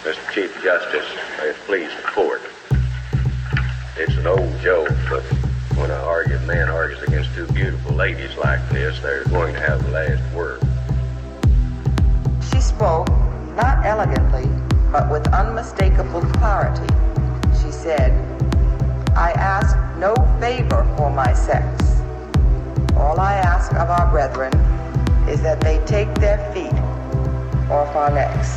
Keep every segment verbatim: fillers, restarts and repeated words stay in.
Mister Chief Justice, may it please the court. It's an old joke, but when an argued man argues against two beautiful ladies like this, they're going to have the last word. She spoke, not elegantly, but with unmistakable clarity. She said, I ask no favor for my sex. All I ask of our brethren is that they take their feet off our necks.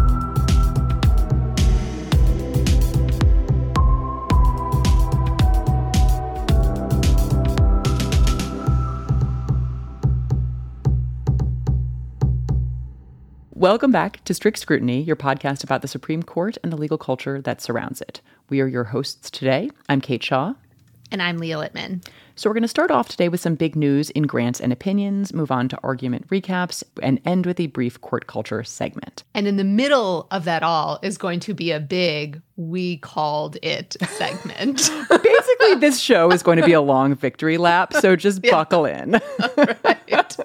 Welcome back to Strict Scrutiny, your podcast about the Supreme Court and the legal culture that surrounds it. We are your hosts today. I'm Kate Shaw. And I'm Leah Littman. So we're going to start off today with some big news in grants and opinions, move on to argument recaps, and end with a brief court culture segment. And in the middle of that all is going to be a big "we called it" segment. Basically, this show is going to be a long victory lap, so just yeah. buckle in. Right.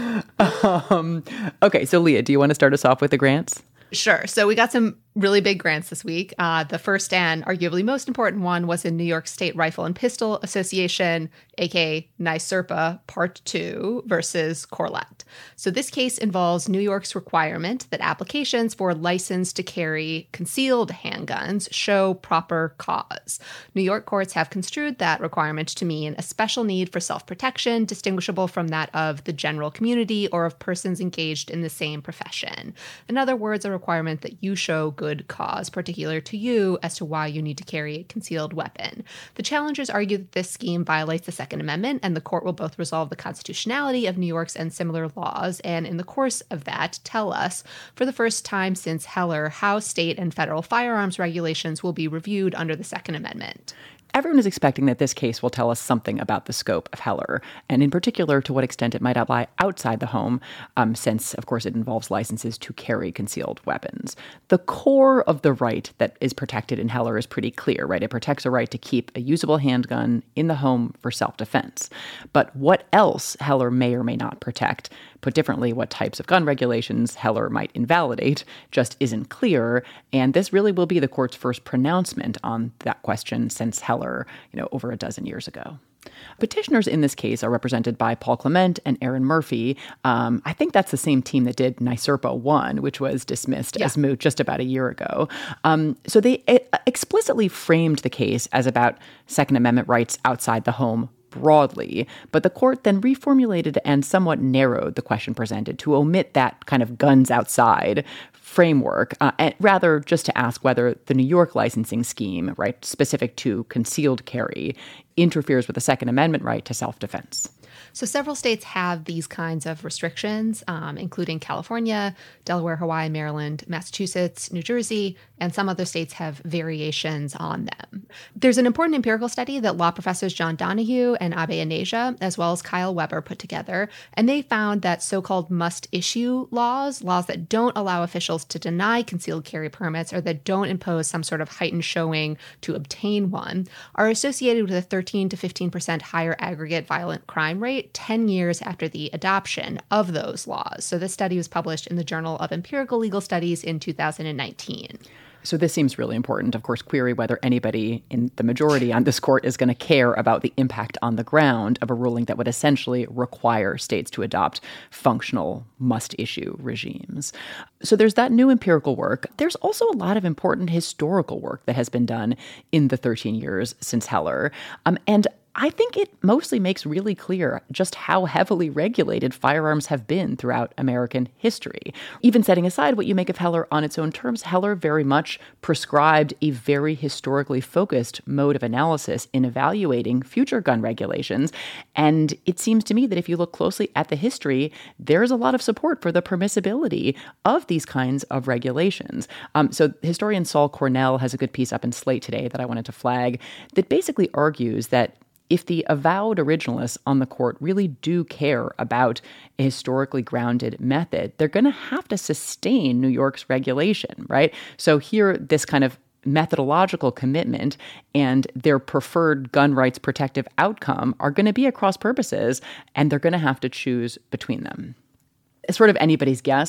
um, okay, so Leah, do you want to start us off with the grants? Sure. So we got some really big grants this week. Uh, the first and arguably most important one was in New York State Rifle and Pistol Association, aka NYSERPA Part two versus Corlett. So this case involves New York's requirement that applications for license to carry concealed handguns show proper cause. New York courts have construed that requirement to mean a special need for self-protection, distinguishable from that of the general community or of persons engaged in the same profession. In other words, a requirement that you show good cause, particular to you, as to why you need to carry a concealed weapon. The challengers argue that this scheme violates the Second Amendment, and the court will both resolve the constitutionality of New York's and similar laws, and in the course of that, tell us, for the first time since Heller, how state and federal firearms regulations will be reviewed under the Second Amendment. Everyone is expecting that this case will tell us something about the scope of Heller, and in particular to what extent it might apply outside the home, um, since, of course, it involves licenses to carry concealed weapons. The core of the right that is protected in Heller is pretty clear, right? It protects a right to keep a usable handgun in the home for self-defense. But what else Heller may or may not protect, put differently, what types of gun regulations Heller might invalidate, just isn't clear, and this really will be the court's first pronouncement on that question since Heller you know, over a dozen years ago. Petitioners in this case are represented by Paul Clement and Erin Murphy. Um, I think that's the same team that did NYSERPA one, which was dismissed yeah. as moot just about a year ago. Um, so they explicitly framed the case as about Second Amendment rights outside the home broadly, but the court then reformulated and somewhat narrowed the question presented to omit that kind of guns outside framework, uh, and rather just to ask whether the New York licensing scheme, right, specific to concealed carry, interferes with the Second Amendment right to self-defense. So several states have these kinds of restrictions, um, including California, Delaware, Hawaii, Maryland, Massachusetts, New Jersey, and some other states have variations on them. There's an important empirical study that law professors John Donahue and Abe Anasia, as well as Kyle Weber, put together, and they found that so-called must-issue laws, laws that don't allow officials to deny concealed carry permits or that don't impose some sort of heightened showing to obtain one, are associated with a thirteen to fifteen percent higher aggregate violent crime rate ten years after the adoption of those laws. So this study was published in the Journal of Empirical Legal Studies in two thousand nineteen. So this seems really important. Of course, query whether anybody in the majority on this court is going to care about the impact on the ground of a ruling that would essentially require states to adopt functional must-issue regimes. So there's that new empirical work. There's also a lot of important historical work that has been done in the thirteen years since Heller. Um, and I think it mostly makes really clear just how heavily regulated firearms have been throughout American history. Even setting aside what you make of Heller on its own terms, Heller very much prescribed a very historically focused mode of analysis in evaluating future gun regulations. And it seems to me that if you look closely at the history, there's a lot of support for the permissibility of these kinds of regulations. Um, so historian Saul Cornell has a good piece up in Slate today that I wanted to flag that basically argues that if the avowed originalists on the court really do care about a historically grounded method, they're going to have to sustain New York's regulation, right? So here, this kind of methodological commitment and their preferred gun rights protective outcome are going to be at cross purposes, and they're going to have to choose between them. It's sort of anybody's guess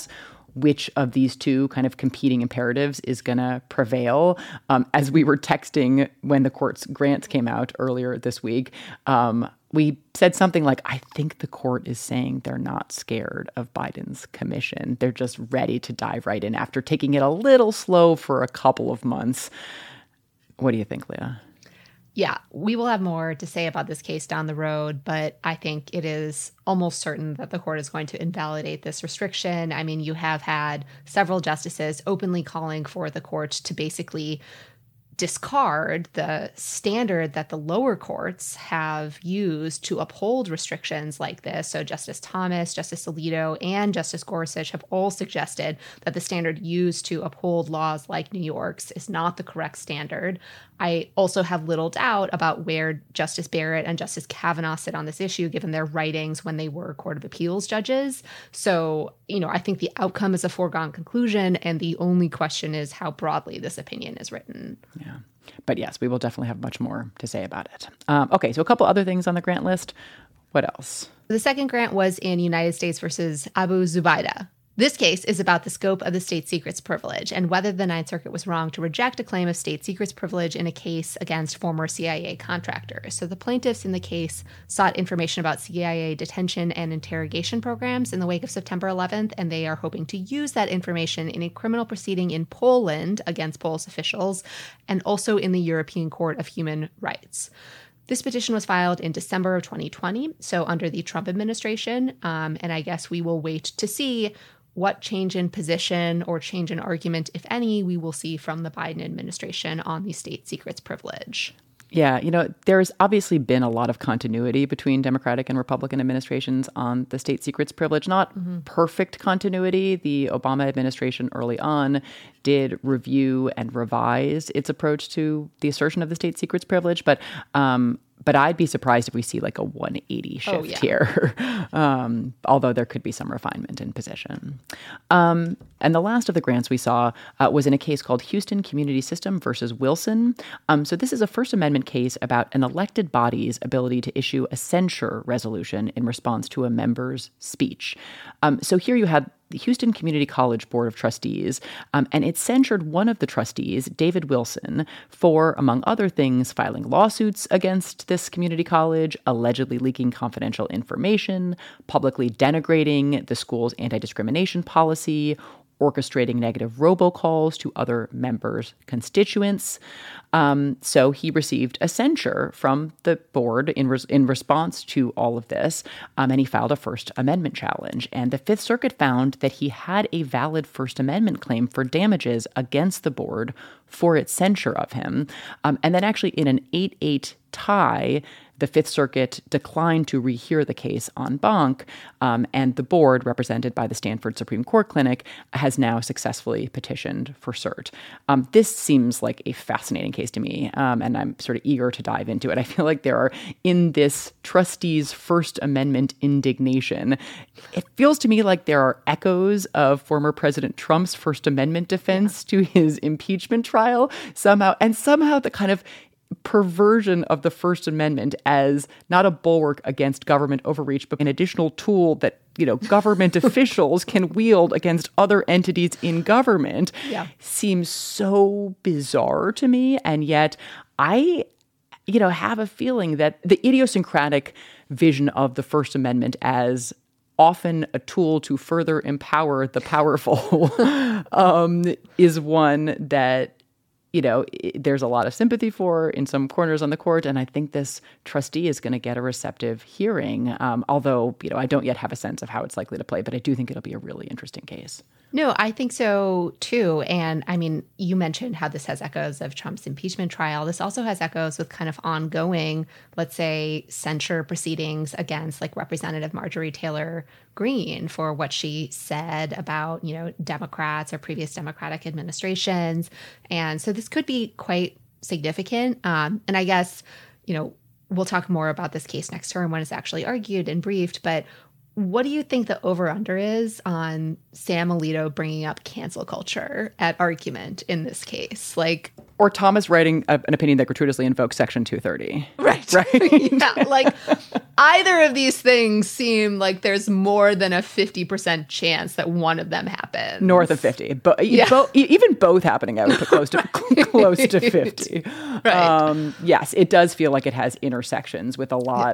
which of these two kind of competing imperatives is going to prevail. Um, as we were texting when the court's grants came out earlier this week, um, we said something like, I think the court is saying they're not scared of Biden's commission. They're just ready to dive right in after taking it a little slow for a couple of months. What do you think, Leah? Yeah, we will have more to say about this case down the road, but I think it is almost certain that the court is going to invalidate this restriction. I mean, you have had several justices openly calling for the court to basically discard the standard that the lower courts have used to uphold restrictions like this. So Justice Thomas, Justice Alito, and Justice Gorsuch have all suggested that the standard used to uphold laws like New York's is not the correct standard. I also have little doubt about where Justice Barrett and Justice Kavanaugh sit on this issue, given their writings when they were Court of Appeals judges. So, you know, I think the outcome is a foregone conclusion, and the only question is how broadly this opinion is written. Yeah. But yes, we will definitely have much more to say about it. Um, okay, so a couple other things on the grant list. What else? The second grant was in United States versus Abu Zubaydah. This case is about the scope of the state secrets privilege and whether the Ninth Circuit was wrong to reject a claim of state secrets privilege in a case against former C I A contractors. So the plaintiffs in the case sought information about C I A detention and interrogation programs in the wake of September eleventh, and they are hoping to use that information in a criminal proceeding in Poland against Polish officials and also in the European Court of Human Rights. This petition was filed in December of twenty twenty, so under the Trump administration, um, and I guess we will wait to see what change in position or change in argument, if any, we will see from the Biden administration on the state secrets privilege. Yeah, you know, there's obviously been a lot of continuity between Democratic and Republican administrations on the state secrets privilege. Not mm-hmm. perfect continuity. The Obama administration early on did review and revise its approach to the assertion of the state secrets privilege, but um, but I'd be surprised if we see like a one eighty shift oh, yeah. here, um, although there could be some refinement in position. Um, and the last of the grants we saw uh, was in a case called Houston Community System versus Wilson. Um, so this is a First Amendment case about an elected body's ability to issue a censure resolution in response to a member's speech. Um, so here you had the Houston Community College Board of Trustees, um, and it censured one of the trustees, David Wilson, for, among other things, filing lawsuits against this community college, allegedly leaking confidential information, publicly denigrating the school's anti-discrimination policy, orchestrating negative robocalls to other members' constituents. Um, so he received a censure from the board in res- in response to all of this, um, and he filed a First Amendment challenge. And the Fifth Circuit found that he had a valid First Amendment claim for damages against the board for its censure of him. Um, and then actually in an eight eight tie, the Fifth Circuit declined to rehear the case en banc, um, and the board, represented by the Stanford Supreme Court Clinic, has now successfully petitioned for cert. Um, this seems like a fascinating case to me, um, and I'm sort of eager to dive into it. I feel like there are, in this trustees' First Amendment indignation, it feels to me like there are echoes of former President Trump's First Amendment defense yeah. to his impeachment trial somehow, and somehow the kind of perversion of the First Amendment as not a bulwark against government overreach, but an additional tool that, you know, government officials can wield against other entities in government yeah. seems so bizarre to me. And yet I, you know, have a feeling that the idiosyncratic vision of the First Amendment as often a tool to further empower the powerful um, is one that, you know, there's a lot of sympathy for in some corners on the court. And I think this trustee is going to get a receptive hearing, um, although, you know, I don't yet have a sense of how it's likely to play, but I do think it'll be a really interesting case. No, I think so, too. And I mean, you mentioned how this has echoes of Trump's impeachment trial. This also has echoes with kind of ongoing, let's say, censure proceedings against like Representative Marjorie Taylor Greene for what she said about, you know, Democrats or previous Democratic administrations. And so this could be quite significant. Um, and I guess, you know, we'll talk more about this case next term when it's actually argued and briefed. But what do you think the over-under is on Sam Alito bringing up cancel culture at argument in this case? Like, or Thomas writing a, an opinion that gratuitously invokes Section two thirty. Right. right? Yeah, like either of these things seem like there's more than a fifty percent chance that one of them happens. North of fifty. But Yeah. bo- even both happening, I would put close to close to fifty. Right. Um, yes, it does feel like it has intersections with a lot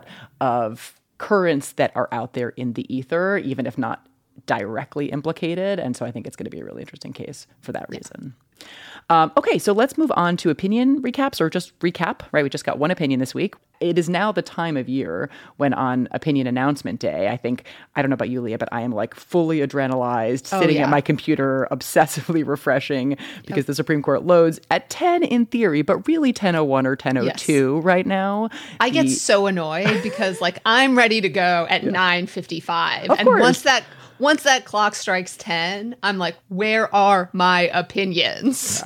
of currents that are out there in the ether, even if not directly implicated. And so I think it's going to be a really interesting case for that reason. Um, okay, so let's move on to opinion recaps, or just recap, right? We just got one opinion this week. It is now the time of year when on opinion announcement day, I think, I don't know about you, Leah, but I am like fully adrenalized, Oh, sitting yeah. at my computer, obsessively refreshing because the Supreme Court loads at ten in theory, but really ten oh one or ten oh two right now. I get The- so annoyed because like I'm ready to go at nine fifty-five. Of And course. once that once that clock strikes ten, I'm like, where are my opinions?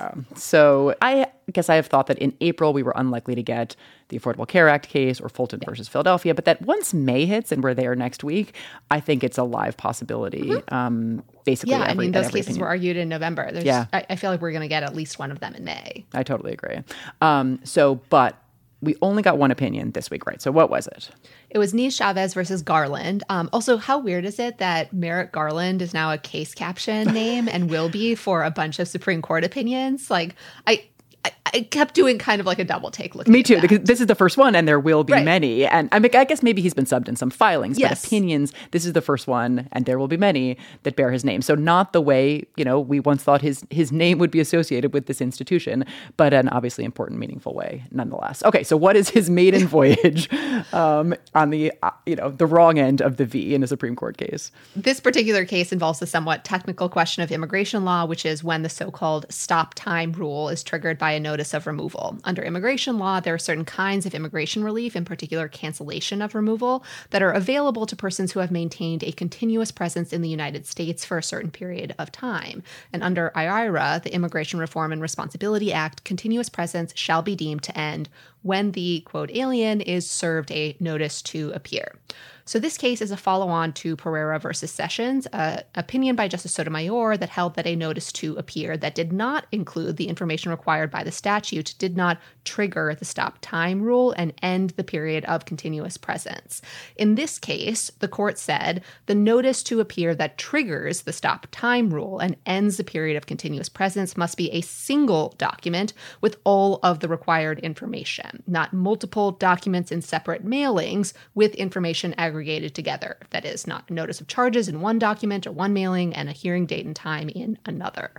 So I guess I have thought that in April we were unlikely to get the Affordable Care Act case or Fulton versus Philadelphia, but that once May hits and we're there next week, I think it's a live possibility. Um, basically, Yeah, I every- mean, those every cases opinion. were argued in November. There's, Yeah. I, I feel like we're going to get at least one of them in May. I totally agree. Um, so, but we only got one opinion this week, right? So what was it? It was Nice Chavez versus Garland. Um, also, how weird is it that Merrick Garland is now a case caption name and will be for a bunch of Supreme Court opinions? Like, I, I, I kept doing kind of like a double take looking Me at too, that. because this is the first one and there will be Right. many. And I mean, I guess maybe he's been subbed in some filings, Yes. but opinions, this is the first one and there will be many that bear his name. So not the way, you know, we once thought his his name would be associated with this institution, but an obviously important, meaningful way nonetheless. Okay, so what is his maiden voyage um, on the, uh, you know, the wrong end of the V in a Supreme Court case? This particular case involves the somewhat technical question of immigration law, which is when the so-called stop time rule is triggered by a notice of removal. Under immigration law, there are certain kinds of immigration relief, in particular cancellation of removal, that are available to persons who have maintained a continuous presence in the United States for a certain period of time. And under I I R A, the Immigration Reform and Responsibility Act, continuous presence shall be deemed to end when the, quote, alien is served a notice to appear. So this case is a follow-on to Pereira versus Sessions, an opinion by Justice Sotomayor that held that a notice to appear that did not include the information required by the statute did not trigger the stop time rule and end the period of continuous presence. In this case, the court said the notice to appear that triggers the stop time rule and ends the period of continuous presence must be a single document with all of the required information, not multiple documents in separate mailings with information aggregated together. That is, not a notice of charges in one document or one mailing and a hearing date and time in another.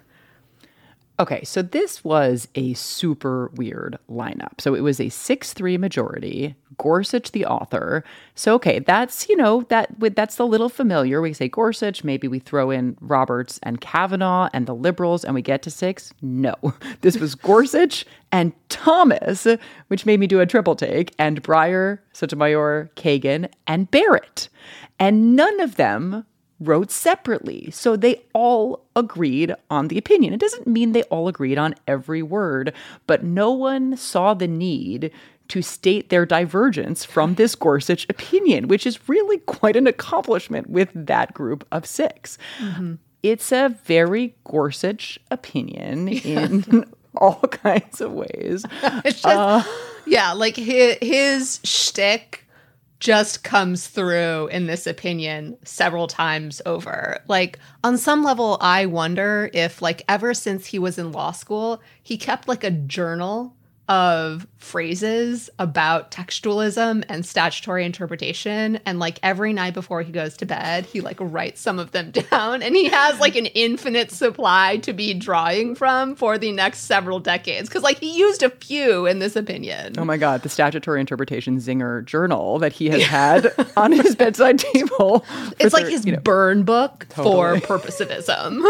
Okay, so this was a super weird lineup. So it was a six three majority, Gorsuch the author. So, okay, that's, you know, that with that's a little familiar. We say Gorsuch, maybe we throw in Roberts and Kavanaugh and the liberals and we get to six. No, this was Gorsuch and Thomas, which made me do a triple take, and Breyer, Sotomayor, Kagan, and Barrett. And none of them wrote separately. So they all agreed on the opinion. It doesn't mean they all agreed on every word, but no one saw the need to state their divergence from this Gorsuch opinion, which is really quite an accomplishment with that group of six. Mm-hmm. It's a very Gorsuch opinion in all kinds of ways. It's just, Uh, yeah, like his, his shtick just comes through in this opinion several times over. Like, on some level, I wonder if, like, ever since he was in law school, he kept, like, a journal of phrases about textualism and statutory interpretation. And, like, every night before he goes to bed, he, like, writes some of them down. And he has, like, an infinite supply to be drawing from for the next several decades. Because, like, he used a few in this opinion. Oh my God, the statutory interpretation zinger journal that he has had on his bedside table. It's like thir- his you know, burn book Totally. for purposivism.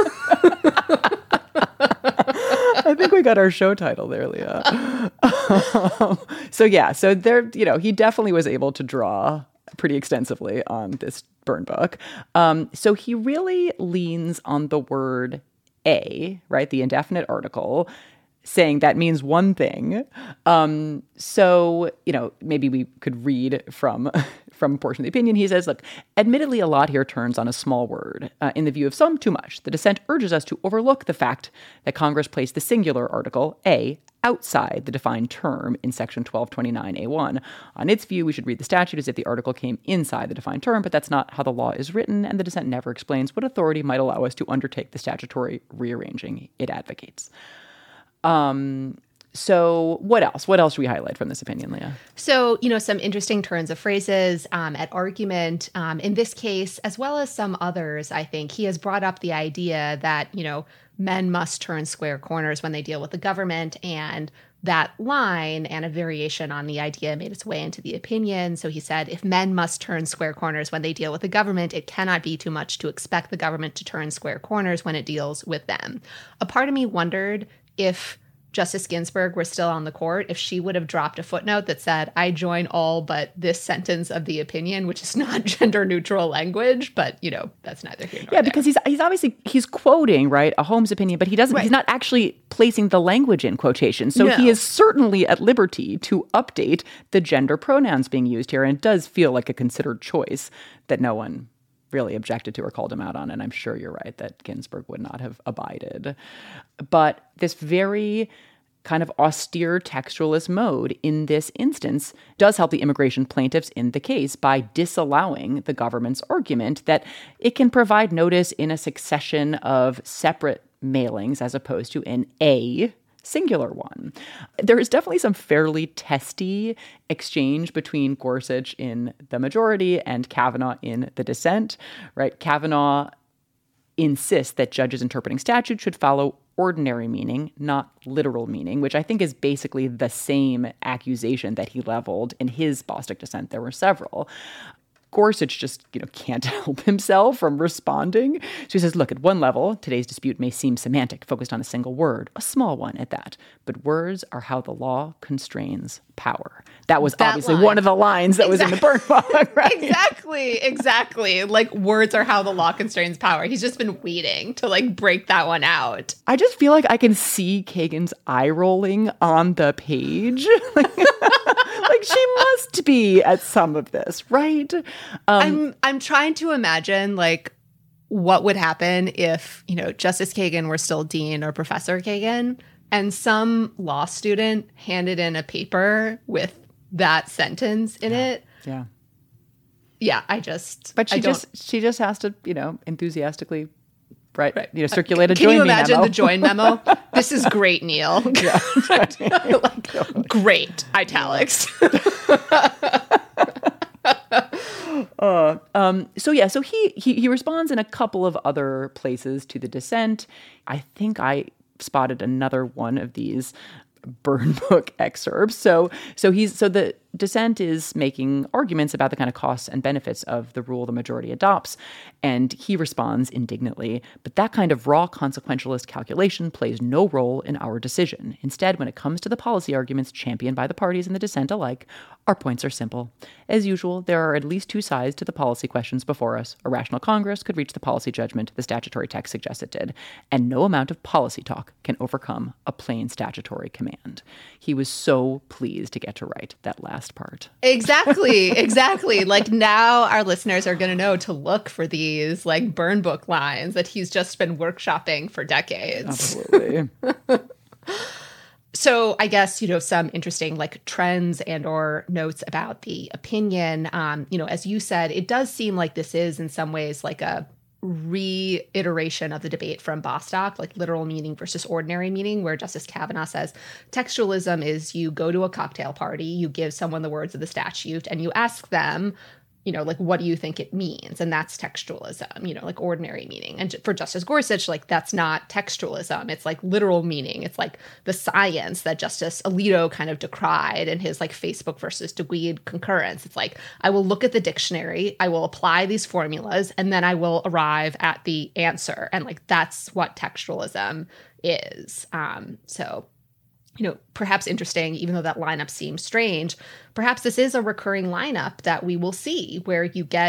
I think we got our show title there, Leah. Um, so yeah, so there, you know, he definitely was able to draw pretty extensively on this burn book. Um, so he really leans on the word a, right? The indefinite article, saying that means one thing. Um, so, you know, maybe we could read from from a portion of the opinion. He says, look, admittedly, a lot here turns on a small word. Uh, in the view of some, too much. The dissent urges us to overlook the fact that Congress placed the singular article, a, outside the defined term in Section twelve twenty-nine A one. On its view, we should read the statute as if the article came inside the defined term, but that's not how the law is written, and the dissent never explains what authority might allow us to undertake the statutory rearranging it advocates. Um... So what else? What else should we highlight from this opinion, Leah? So, you know, some interesting turns of phrases um, at argument. Um, in this case, as well as some others, I think, he has brought up the idea that, you know, men must turn square corners when they deal with the government. And that line and a variation on the idea made its way into the opinion. So he said, if men must turn square corners when they deal with the government, it cannot be too much to expect the government to turn square corners when it deals with them. A part of me wondered if Justice Ginsburg were still on the court, if she would have dropped a footnote that said, I join all but this sentence of the opinion, which is not gender neutral language, but, you know, that's neither here nor Yeah, there. because he's he's obviously, he's quoting, right, a Holmes opinion, but he doesn't, Right. he's not actually placing the language in quotation. So No. he is certainly at liberty to update the gender pronouns being used here, and it does feel like a considered choice that no one really objected to or called him out on, and I'm sure you're right that Ginsburg would not have abided. But this very kind of austere textualist mode in this instance does help the immigration plaintiffs in the case by disallowing the government's argument that it can provide notice in a succession of separate mailings as opposed to in a singular one. There is definitely some fairly testy exchange between Gorsuch in the majority and Kavanaugh in the dissent, right? Kavanaugh insists that judges interpreting statute should follow ordinary meaning, not literal meaning, which I think is basically the same accusation that he leveled in his Bostock dissent. There were several. Gorsuch just, you know, can't help himself from responding. So he says, look, at one level, today's dispute may seem semantic, focused on a single word, a small one at that. But words are how the law constrains power. That was That obviously line. one of the lines that Exactly. was in the Byrne book, right? Exactly, exactly. Like, words are how the law constrains power. He's just been waiting to, like, break that one out. I just feel like I can see Kagan's eye rolling on the page. Like she must be at some of this, right? Um, I'm I'm trying to imagine, like, what would happen if, you know, Justice Kagan were still dean or Professor Kagan, and some law student handed in a paper with that sentence in it. yeah. Yeah, I just. But I she don't- just she just has to, you know, enthusiastically, right? Right. You know, circulate a Can join you me imagine memo. the join memo? This is great, Neil. Yeah, Like, great italics. Uh, um, so yeah, so he, he he responds in a couple of other places to the dissent. I think I spotted another one of these Byrne book excerpts. So so he's so the dissent is making arguments about the kind of costs and benefits of the rule the majority adopts, and he responds indignantly, but that kind of raw consequentialist calculation plays no role in our decision. Instead, when it comes to the policy arguments championed by the parties in the dissent alike, our points are simple. As usual, there are at least two sides to the policy questions before us. A rational Congress could reach the policy judgment the statutory text suggests it did, and no amount of policy talk can overcome a plain statutory command. He was so pleased to get to write that last part. Exactly, exactly. Like, now our listeners are going to know to look for these, like, Byrne book lines that he's just been workshopping for decades. Absolutely. So I guess, you know, some interesting, like, trends and or notes about the opinion. Um, you know, as you said, it does seem like this is in some ways like a reiteration of the debate from Bostock, like literal meaning versus ordinary meaning, where Justice Kavanaugh says textualism is you go to a cocktail party, you give someone the words of the statute, and you ask them, you know, like, what do you think it means? And that's textualism, you know, like ordinary meaning. And for Justice Gorsuch, like, that's not textualism. It's like literal meaning. It's like the science that Justice Alito kind of decried in his, like, Facebook versus DeGuide concurrence. It's like, I will look at the dictionary, I will apply these formulas, and then I will arrive at the answer. And, like, that's what textualism is. Um, so you know, perhaps interesting, even though that lineup seems strange, perhaps this is a recurring lineup that we will see where you get,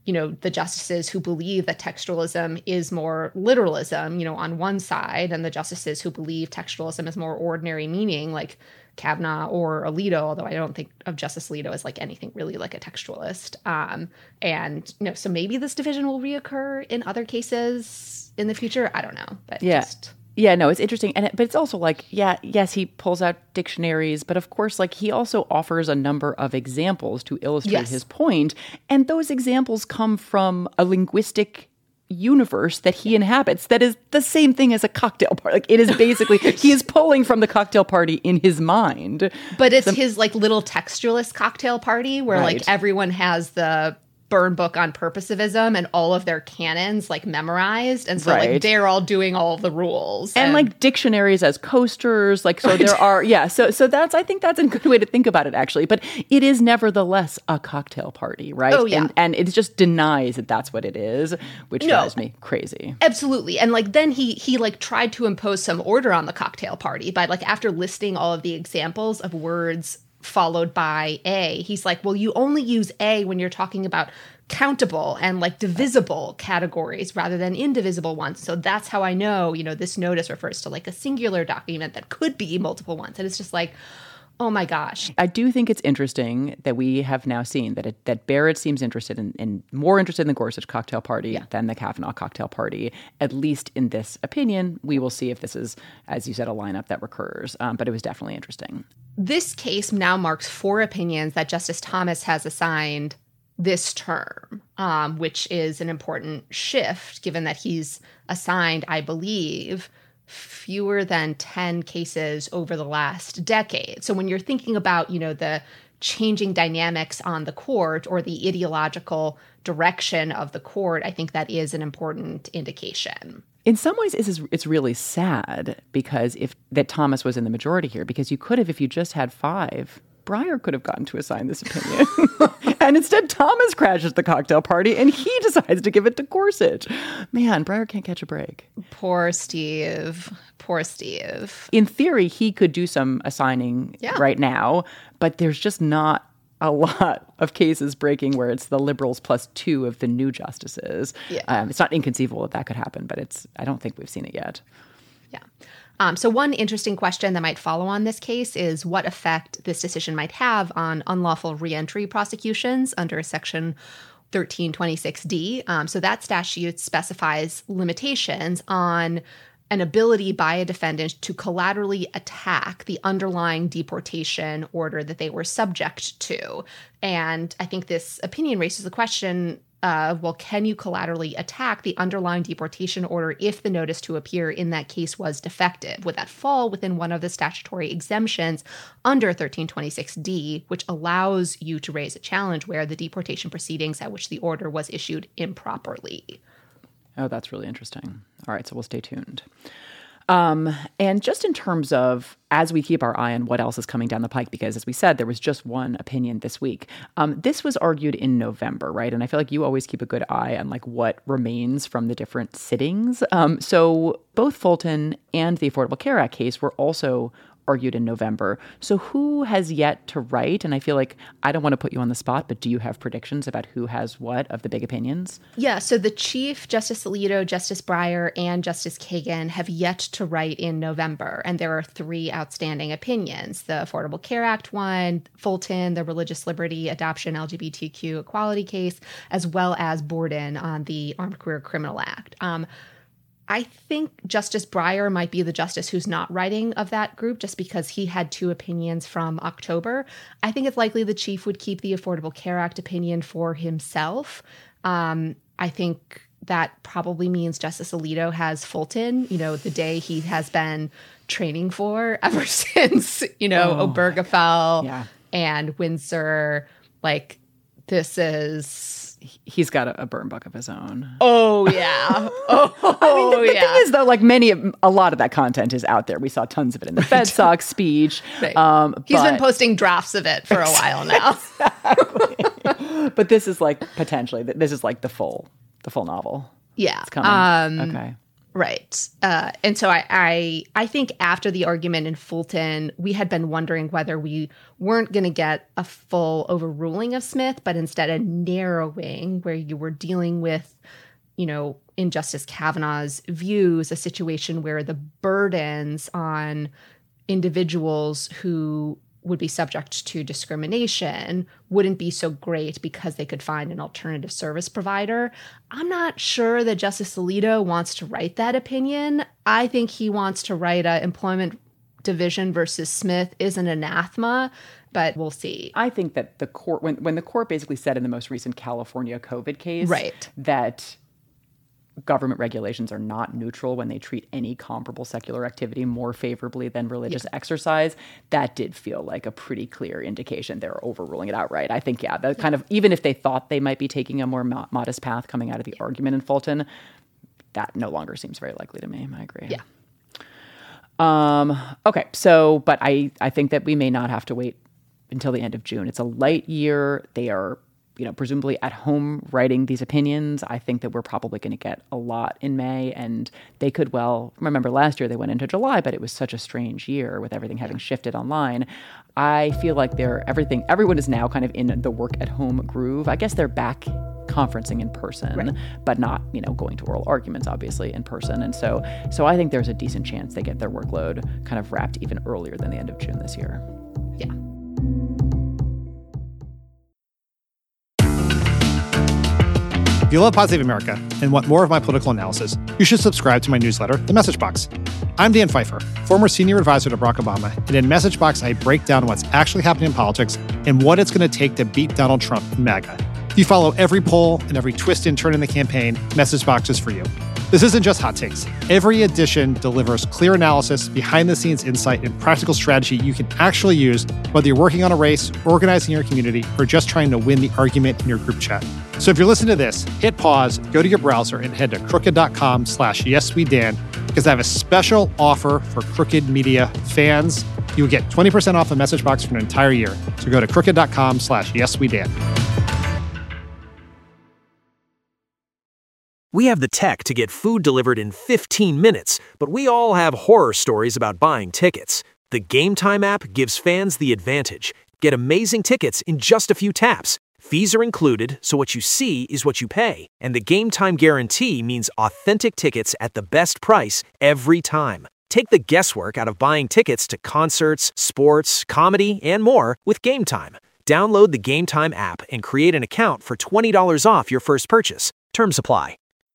you know, the justices who believe that textualism is more literalism, you know, on one side, and the justices who believe textualism is more ordinary meaning, like Kavanaugh or Alito, although I don't think of Justice Alito as like anything really like a textualist. Um, and, you know, so maybe this division will reoccur in other cases in the future. I don't know. But yeah. just... Yeah, no, it's interesting. And it, but it's also like, yeah, yes, he pulls out dictionaries, but of course, like he also offers a number of examples to illustrate Yes. his point. And those examples come from a linguistic universe that he inhabits that is the same thing as a cocktail party. Like it is basically, he is pulling from the cocktail party in his mind. But it's his like little textualist cocktail party where Right. like everyone has the burn book on purposivism and all of their canons like memorized. And so Right. like they're all doing all of the rules. And, like dictionaries as coasters, like so there are yeah, so so that's I think that's a good way to think about it actually. But it is nevertheless a cocktail party, right? Oh, yeah. And and it just denies that that's what it is, which No. drives me crazy. Absolutely. And like then he he like tried to impose some order on the cocktail party by like after listing all of the examples of words followed by A, he's like, well, you only use A when you're talking about countable and like divisible categories rather than indivisible ones. So that's how I know, you know, this notice refers to like a singular document that could be multiple ones. And it's just like, oh my gosh. I do think it's interesting that we have now seen that it, that Barrett seems interested in, in more interested in the Gorsuch cocktail party Yeah. than the Kavanaugh cocktail party, at least in this opinion. We will see if this is, as you said, a lineup that recurs. Um, but it was definitely interesting. This case now marks four opinions that Justice Thomas has assigned this term, um, which is an important shift given that he's assigned, I believe, fewer than ten cases over the last decade. So when you're thinking about, you know, the changing dynamics on the court or the ideological direction of the court, I think that is an important indication. In some ways, it's, it's really sad because if that Thomas was in the majority here, because you could have, if you just had five, Breyer could have gotten to assign this opinion. And instead, Thomas crashes the cocktail party and he decides to give it to Gorsuch. Man, Breyer can't catch a break. Poor Steve. Poor Steve. In theory, he could do some assigning Yeah. right now, but there's just not a lot of cases breaking where it's the liberals plus two of the new justices. Yeah. Um, it's not inconceivable that that could happen, but it's I don't think we've seen it yet. Yeah. Um, so one interesting question that might follow on this case is what effect this decision might have on unlawful reentry prosecutions under Section thirteen twenty-six D. Um, so that statute specifies limitations on an ability by a defendant to collaterally attack the underlying deportation order that they were subject to. And I think this opinion raises the question of, well, can you collaterally attack the underlying deportation order if the notice to appear in that case was defective? Would that fall within one of the statutory exemptions under thirteen twenty-six D, which allows you to raise a challenge where the deportation proceedings at which the order was issued improperly? Oh, that's really interesting. All right, so we'll stay tuned. Um, and just in terms of, as we keep our eye on what else is coming down the pike, because as we said, there was just one opinion this week. Um, this was argued in November, right? And I feel like you always keep a good eye on like what remains from the different sittings. Um, so both Fulton and the Affordable Care Act case were also argued in November. So who has yet to write? And I feel like I don't want to put you on the spot, but do you have predictions about who has what of the big opinions? Yeah, so the Chief, Justice Alito, Justice Breyer, and Justice Kagan have yet to write in November. And there are three outstanding opinions. The Affordable Care Act one, Fulton, the Religious Liberty, Adoption, L G B T Q Equality case, as well as Borden on the Armed Career Criminal Act. Um, I think Justice Breyer might be the justice who's not writing of that group just because he had two opinions from October. I think it's likely the chief would keep the Affordable Care Act opinion for himself. Um, I think that probably means Justice Alito has Fulton, you know, the day he has been training for ever since, you know, Oh. Obergefell Yeah. and Windsor. Like, this is... He's got a, a burn book of his own. Oh, yeah. Oh, I mean, the, the yeah. thing is, though, like many, of, a lot of that content is out there. We saw tons of it in the FedSoc speech. Right. Um, He's but, been posting drafts of it for a while now. but this is like potentially, this is like the full, the full novel. Yeah. It's coming. Um, okay. Right. Uh, and so I, I I think after the argument in Fulton, we had been wondering whether we weren't going to get a full overruling of Smith, but instead a narrowing where you were dealing with, you know, in Justice Kavanaugh's views, a situation where the burdens on individuals who would be subject to discrimination wouldn't be so great because they could find an alternative service provider. I'm not sure that Justice Alito wants to write that opinion. I think he wants to write a employment division versus Smith is an anathema, but we'll see. I think that the court, when, when the court basically said in the most recent California COVID case, right, that government regulations are not neutral when they treat any comparable secular activity more favorably than religious yeah. exercise, that did feel like a pretty clear indication they're overruling it outright. I think, yeah, the yeah. kind of, even if they thought they might be taking a more mo- modest path coming out of the yeah. argument in Fulton, that no longer seems very likely to me. I agree. Yeah. Um, okay. So, but I, I think that we may not have to wait until the end of June. It's a light year. They are, you know, presumably at home writing these opinions. I think that we're probably going to get a lot in May, and they could well, remember last year they went into July, but it was such a strange year with everything having shifted online. I feel like they're everything, everyone is now kind of in the work at home groove. I guess they're back conferencing in person, right. but not, you know, going to oral arguments, obviously, in person. And so, so I think there's a decent chance they get their workload kind of wrapped even earlier than the end of June this year. Yeah. If you love Pod Save America and want more of my political analysis, you should subscribe to my newsletter, The Message Box. I'm Dan Pfeiffer, former senior advisor to Barack Obama, and in Message Box, I break down what's actually happening in politics and what it's going to take to beat Donald Trump and MAGA. If you follow every poll and every twist and turn in the campaign, Message Box is for you. This isn't just hot takes. Every edition delivers clear analysis, behind-the-scenes insight, and practical strategy you can actually use, whether you're working on a race, organizing your community, or just trying to win the argument in your group chat. So if you're listening to this, hit pause, go to your browser, and head to crooked.com slash yeswedan, because I have a special offer for Crooked Media fans. You will get twenty percent off a Message Box for an entire year. So go to crooked.com slash yeswedan. We have the tech to get food delivered in fifteen minutes, but we all have horror stories about buying tickets. The Game Time app gives fans the advantage. Get amazing tickets in just a few taps. Fees are included, so what you see is what you pay. And the Game Time guarantee means authentic tickets at the best price every time. Take the guesswork out of buying tickets to concerts, sports, comedy, and more with Game Time. Download the Game Time app and create an account for twenty dollars off your first purchase. Terms apply.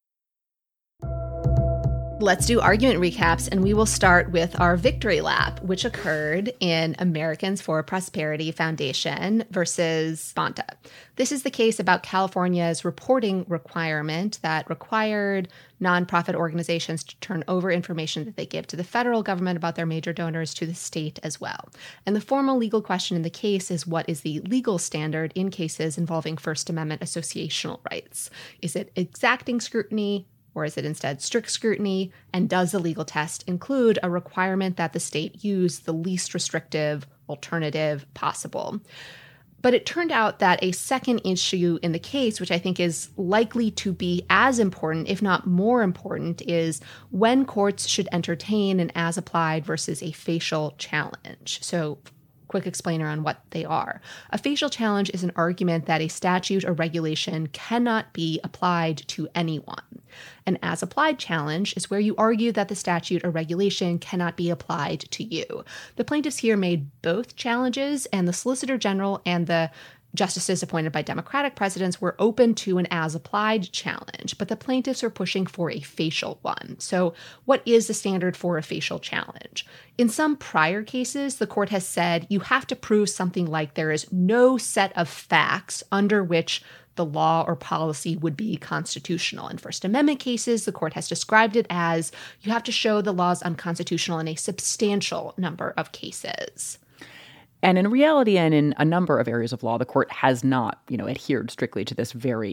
Let's do argument recaps, and we will start with our victory lap, which occurred in Americans for Prosperity Foundation versus Bonta. This is the case about California's reporting requirement that required nonprofit organizations to turn over information that they give to the federal government about their major donors to the state as well. And the formal legal question in the case is, what is the legal standard in cases involving First Amendment associational rights? Is it exacting scrutiny, or is it instead strict scrutiny? And does the legal test include a requirement that the state use the least restrictive alternative possible? But it turned out that a second issue in the case, which I think is likely to be as important, if not more important, is when courts should entertain an as-applied versus a facial challenge. So quick explainer on what they are. A facial challenge is an argument that a statute or regulation cannot be applied to anyone. An as-applied challenge is where you argue that the statute or regulation cannot be applied to you. The plaintiffs here made both challenges, and the Solicitor General and the justices appointed by Democratic presidents were open to an as-applied challenge, but the plaintiffs are pushing for a facial one. So what is the standard for a facial challenge? In some prior cases, the court has said you have to prove something like there is no set of facts under which the law or policy would be constitutional. In First Amendment cases, the court has described it as you have to show the law is unconstitutional in a substantial number of cases. And in reality, and in a number of areas of law, the court has not, you know, adhered strictly to this very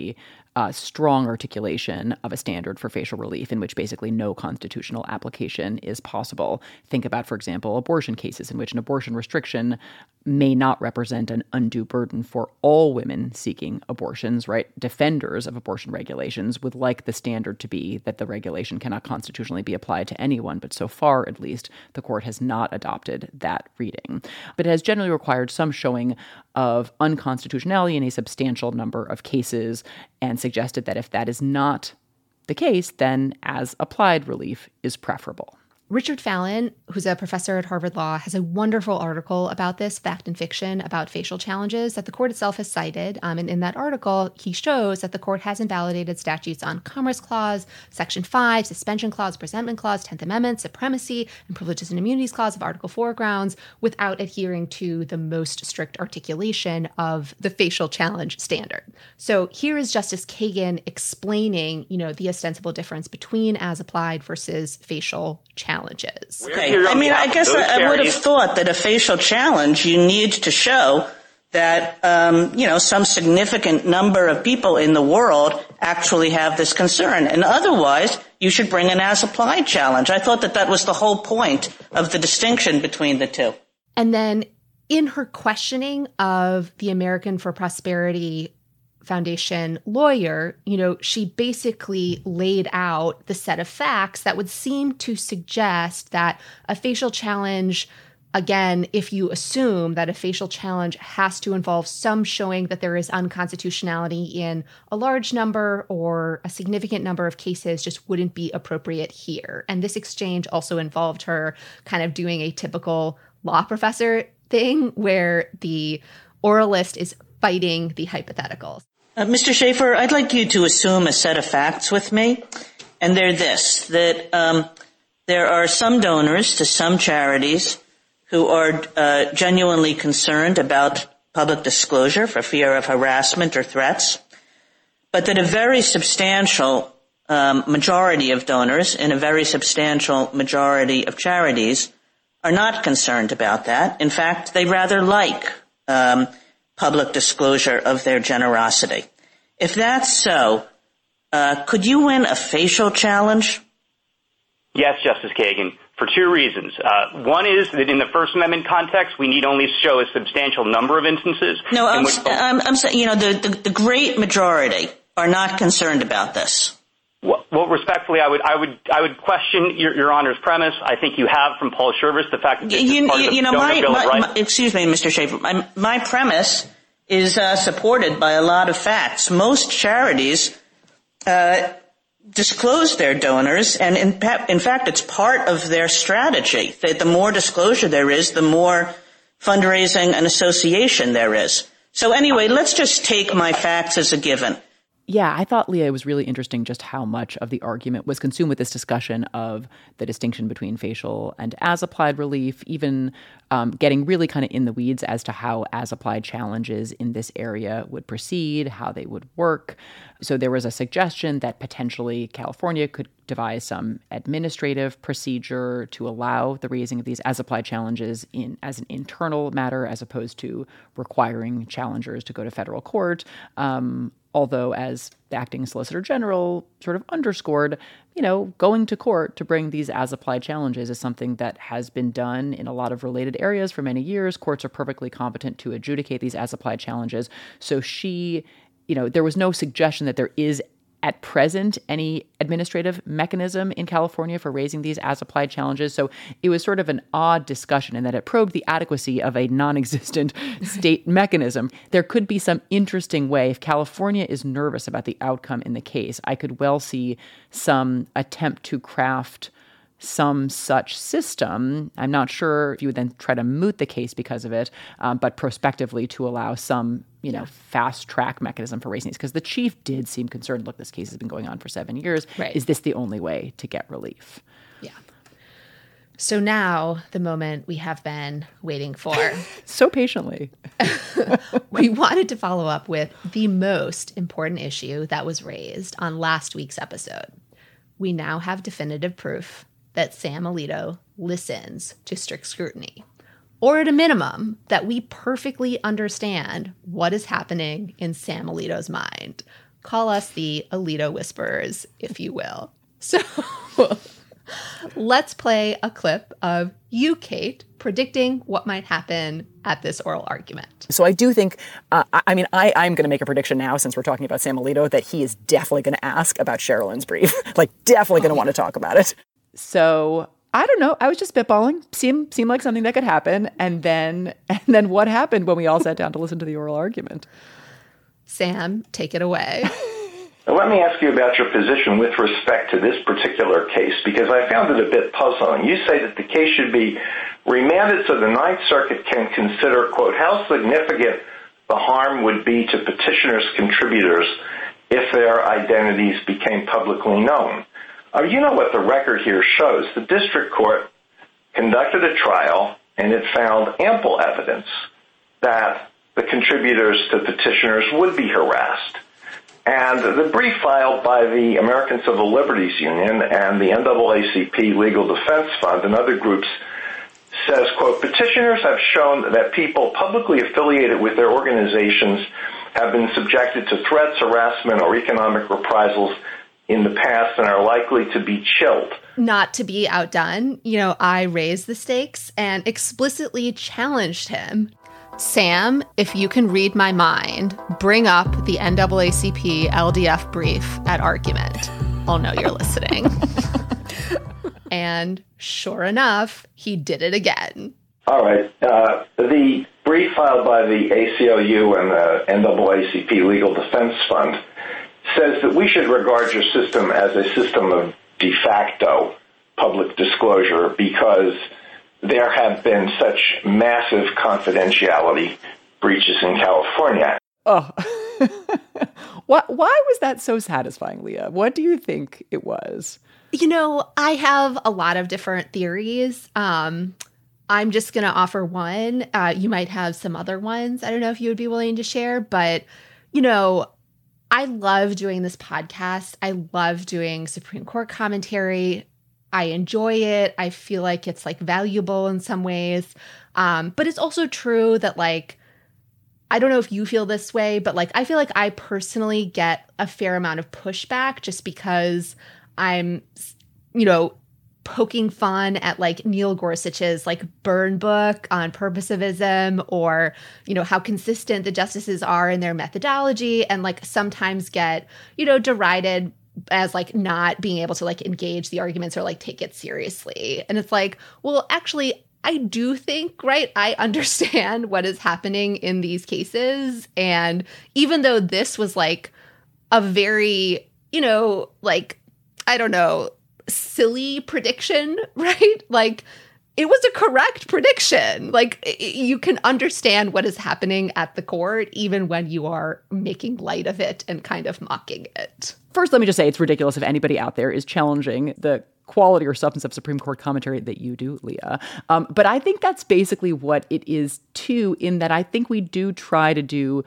uh, strong articulation of a standard for facial relief in which basically no constitutional application is possible. Think about, for example, abortion cases in which an abortion restriction may not represent an undue burden for all women seeking abortions, right? Defenders of abortion regulations would like the standard to be that the regulation cannot constitutionally be applied to anyone, but so far, at least, the court has not adopted that reading. But it has generally required some showing of unconstitutionality in a substantial number of cases and suggested that if that is not the case, then as applied relief is preferable. Richard Fallon, who's a professor at Harvard Law, has a wonderful article about this, Fact and Fiction, about facial challenges that the court itself has cited. Um, and in that article, he shows that the court has invalidated statutes on Commerce Clause, Section five, Suspension Clause, Presentment Clause, tenth Amendment, Supremacy, and Privileges and Immunities Clause of Article four grounds without adhering to the most strict articulation of the facial challenge standard. So here is Justice Kagan explaining, you know, the ostensible difference between as applied versus facial challenge. Challenges. Okay. I mean, I guess I, I would have thought that a facial challenge, you need to show that, um, you know, some significant number of people in the world actually have this concern. And otherwise, you should bring an as-applied challenge. I thought that that was the whole point of the distinction between the two. And then in her questioning of the American for Prosperity Foundation lawyer, you know, she basically laid out the set of facts that would seem to suggest that a facial challenge, again, if you assume that a facial challenge has to involve some showing that there is unconstitutionality in a large number or a significant number of cases, just wouldn't be appropriate here. And this exchange also involved her kind of doing a typical law professor thing where the oralist is fighting the hypotheticals. Uh, Mister Schaefer, I'd like you to assume a set of facts with me, and they're this, that um, there are some donors to some charities who are uh, genuinely concerned about public disclosure for fear of harassment or threats, but that a very substantial um, majority of donors and a very substantial majority of charities are not concerned about that. In fact, they rather like um public disclosure of their generosity. If that's so, uh, could you win a facial challenge? Yes, Justice Kagan, for two reasons. Uh, one is that in the First Amendment context, we need only show a substantial number of instances. No, I'm, which- I'm, I'm saying, you know, the, the, the great majority are not concerned about this. Well, well, respectfully, I would, I would, I would question your, your Honor's premise. I think you have from Paul Shurvis the fact that this you, is part you, of the you know, Donor my, Bill my, of Rights. my, excuse me, Mister Schaefer. My, my premise is uh, supported by a lot of facts. Most charities uh, disclose their donors, and in, in fact, it's part of their strategy that the more disclosure there is, the more fundraising and association there is. So anyway, let's just take my facts as a given. Yeah, I thought, Leah, it was really interesting just how much of the argument was consumed with this discussion of the distinction between facial and as-applied relief, even um, getting really kind of in the weeds as to how as-applied challenges in this area would proceed, how they would work. So there was a suggestion that potentially California could devise some administrative procedure to allow the raising of these as-applied challenges in as an internal matter as opposed to requiring challengers to go to federal court. Um, Although, as the acting solicitor general sort of underscored, you know, going to court to bring these as-applied challenges is something that has been done in a lot of related areas for many years. Courts are perfectly competent to adjudicate these as-applied challenges. So she, you know, there was no suggestion that there is at present any administrative mechanism in California for raising these as-applied challenges. So it was sort of an odd discussion in that it probed the adequacy of a non-existent state mechanism. There could be some interesting way, if California is nervous about the outcome in the case, I could well see some attempt to craft some such system. I'm not sure if you would then try to moot the case because of it, um, but prospectively to allow some, you know, fast track mechanism for raising these. Because the chief did seem concerned, look, this case has been going on for seven years. Right. Is this the only way to get relief? Yeah. So now the moment we have been waiting for. So patiently. We wanted to follow up with the most important issue that was raised on last week's episode. We now have definitive proof that Sam Alito listens to strict scrutiny, or at a minimum, that we perfectly understand what is happening in Sam Alito's mind. Call us the Alito Whisperers, if you will. So let's play a clip of you, Kate, predicting what might happen at this oral argument. So I do think, uh, I mean, I, I'm going to make a prediction now, since we're talking about Sam Alito, that he is definitely going to ask about Sherilyn's brief. Like, definitely going to want to talk about it. So I don't know. I was just spitballing. Seemed seemed like something that could happen. And then and then what happened when we all sat down to listen to the oral argument? Sam, take it away. Let me ask you about your position with respect to this particular case, because I found it a bit puzzling. You say that the case should be remanded so the Ninth Circuit can consider, quote, how significant the harm would be to petitioners' contributors if their identities became publicly known. Uh, you know what the record here shows. The district court conducted a trial, and it found ample evidence that the contributors to petitioners would be harassed. And the brief filed by the American Civil Liberties Union and the N double A C P Legal Defense Fund and other groups says, quote, petitioners have shown that people publicly affiliated with their organizations have been subjected to threats, harassment, or economic reprisals in the past and are likely to be chilled. Not to be outdone, you know, I raised the stakes and explicitly challenged him. Sam, if you can read my mind, bring up the N double A C P L D F brief at argument. I'll know you're listening. And sure enough, he did it again. All right. Uh, the brief filed by the A C L U and the N double A C P Legal Defense Fund says that we should regard your system as a system of de facto public disclosure because there have been such massive confidentiality breaches in California. Oh, why, why was that so satisfying, Leah? What do you think it was? You know, I have a lot of different theories. Um, I'm just going to offer one. Uh, you might have some other ones. I don't know if you would be willing to share, but, you know, I love doing this podcast. I love doing Supreme Court commentary. I enjoy it. I feel like it's like valuable in some ways. Um, but it's also true that like, I don't know if you feel this way, but like, I feel like I personally get a fair amount of pushback just because I'm, you know, poking fun at like Neil Gorsuch's like burn book on purposivism, or, you know, how consistent the justices are in their methodology, and like sometimes get, you know, derided as like not being able to like engage the arguments or like take it seriously. And it's like, well, actually, I do think, right, I understand what is happening in these cases. And even though this was like a very, you know, like, I don't know, silly prediction, right? Like, it was a correct prediction. Like, you can understand what is happening at the court, even when you are making light of it and kind of mocking it. First, let me just say it's ridiculous if anybody out there is challenging the quality or substance of Supreme Court commentary that you do, Leah. Um, but I think that's basically what it is, too, in that I think we do try to do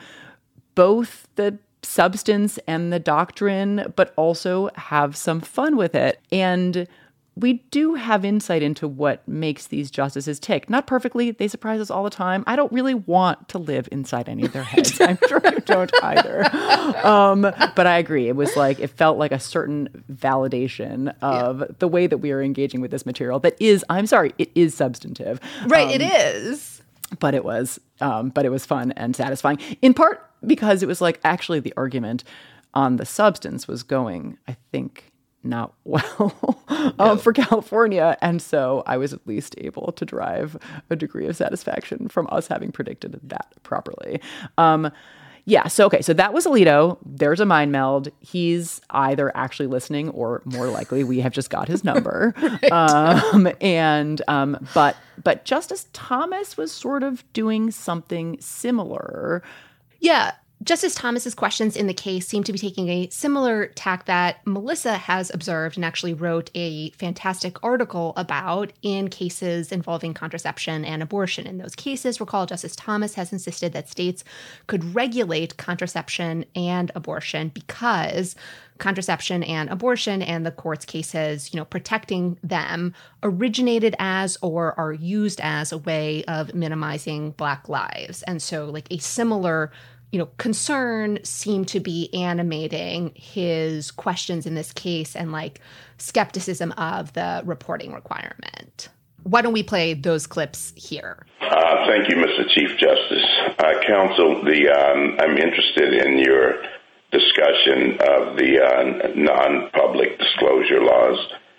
both the substance and the doctrine, but also have some fun with it. And we do have insight into what makes these justices tick. Not perfectly. They surprise us all the time. I don't really want to live inside any of their heads. I'm sure you don't either. Um, but I agree. It was like, it felt like a certain validation of yeah. the way that we are engaging with this material that is, I'm sorry, it is substantive. Right, um, it is. But it was, um, but it was fun and satisfying. In part because it was like, actually the argument on the substance was going, I think, not well um, no. for California. And so I was at least able to derive a degree of satisfaction from us having predicted that properly. Um, yeah. So, okay. So that was Alito. There's a mind meld. He's either actually listening or more likely we have just got his number. right. um, and, um, but, but Justice Thomas was sort of doing something similar. Yeah. Justice Thomas's questions in the case seem to be taking a similar tack that Melissa has observed and actually wrote a fantastic article about in cases involving contraception and abortion. In those cases, recall, Justice Thomas has insisted that states could regulate contraception and abortion because contraception and abortion and the court's cases, you know, protecting them originated as or are used as a way of minimizing Black lives. And so like a similar you know, concern seemed to be animating his questions in this case and like skepticism of the reporting requirement. Why don't we play those clips here? Uh, thank you, Mister Chief Justice. Uh, counsel, the um, I'm interested in your discussion of the uh, non-public disclosure laws.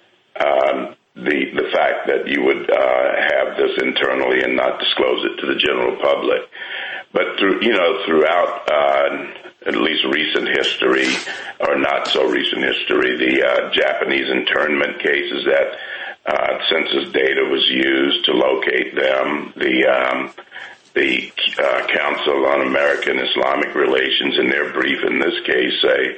Um, the the fact that you would uh, have this internally and not disclose it to the general public. But through, you know, throughout uh, at least recent history, or not so recent history, the uh, Japanese internment cases that uh, census data was used to locate them, the um, the uh, Council on American Islamic Relations, in their brief in this case, say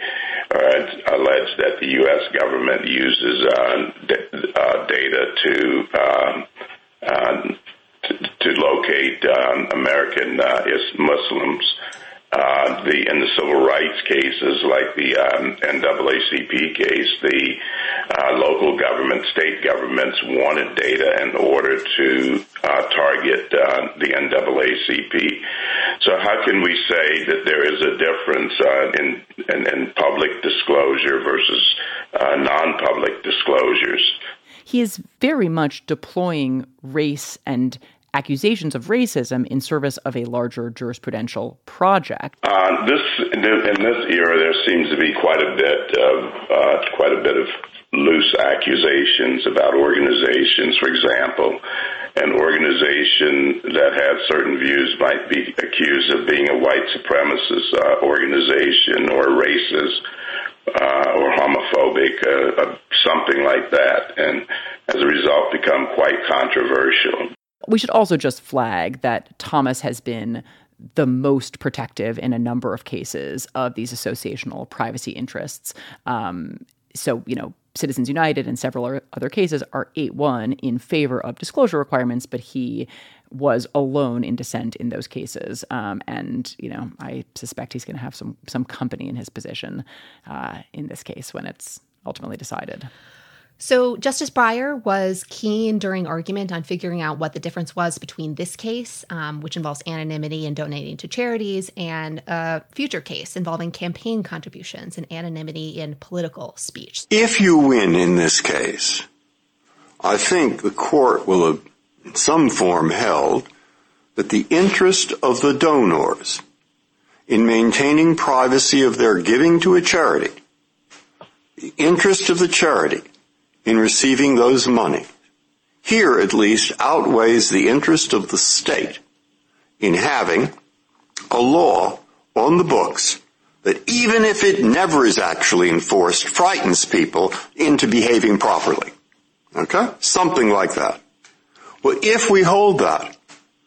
uh, allege that the U S government uses uh, d- uh, data to um, uh, To, to locate um, American uh, Muslims. Uh, the in the civil rights cases, like the um, N double A C P case, the uh, local government, state governments wanted data in order to uh, target uh, the N double A C P. So how can we say that there is a difference uh, in, in, in public disclosure versus uh, non-public disclosures? He is very much deploying race and accusations of racism in service of a larger jurisprudential project. Uh, this in this era, there seems to be quite a bit of uh, quite a bit of loose accusations about organizations. For example, an organization that has certain views might be accused of being a white supremacist uh, organization or racist uh, or homophobic, uh, uh, something like that, and as a result, become quite controversial. We should also just flag that Thomas has been the most protective in a number of cases of these associational privacy interests. Um, so, you know, Citizens United and several other cases are eight one in favor of disclosure requirements, but he was alone in dissent in those cases. Um, and, you know, I suspect he's going to have some some company in his position uh, in this case when it's ultimately decided. So Justice Breyer was keen during argument on figuring out what the difference was between this case, um, which involves anonymity and donating to charities, and a future case involving campaign contributions and anonymity in political speech. If you win in this case, I think the court will have in some form held that the interest of the donors in maintaining privacy of their giving to a charity, the interest of the charity in receiving those money, here at least outweighs the interest of the state in having a law on the books that, even if it never is actually enforced, frightens people into behaving properly. Okay? Something like that. Well, if we hold that,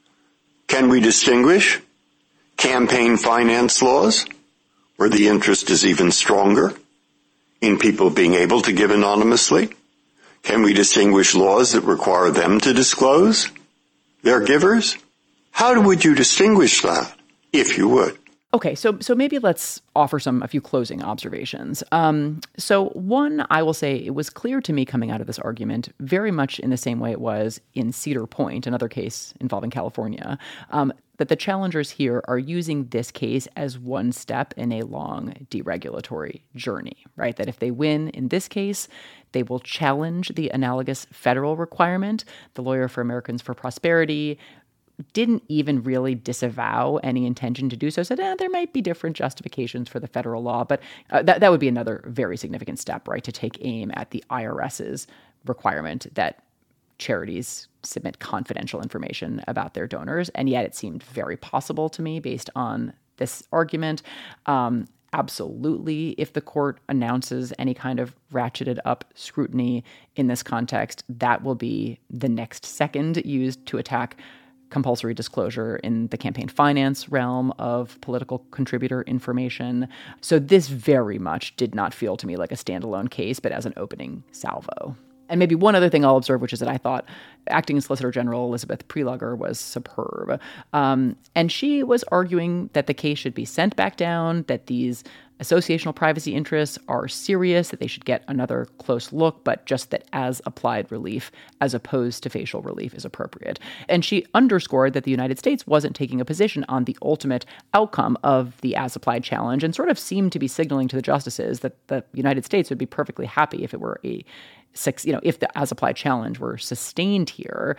can we distinguish campaign finance laws, where the interest is even stronger in people being able to give anonymously? Can we distinguish laws that require them to disclose their givers? How would you distinguish that, if you would? Okay, so so maybe let's offer some a few closing observations. Um, so one, I will say it was clear to me coming out of this argument, very much in the same way it was in Cedar Point, another case involving California, um, that the challengers here are using this case as one step in a long deregulatory journey, right? That if they win in this case, they will challenge the analogous federal requirement. The Lawyer for Americans for Prosperity didn't even really disavow any intention to do so, said eh, there might be different justifications for the federal law, but uh, that, that would be another very significant step, right, to take aim at the IRS's requirement that charities submit confidential information about their donors. And yet it seemed very possible to me based on this argument. Um, absolutely, if the court announces any kind of ratcheted up scrutiny in this context, that will be the next second used to attack compulsory disclosure in the campaign finance realm of political contributor information. So this very much did not feel to me like a standalone case, but as an opening salvo. And maybe one other thing I'll observe, which is that I thought Acting Solicitor General Elizabeth Prelogar was superb. Um, and she was arguing that the case should be sent back down, that these associational privacy interests are serious, that they should get another close look, but just that as applied relief, as opposed to facial relief, is appropriate. And she underscored that the United States wasn't taking a position on the ultimate outcome of the as applied challenge, and sort of seemed to be signaling to the justices that the United States would be perfectly happy if it were a six, you know, if the as applied challenge were sustained here.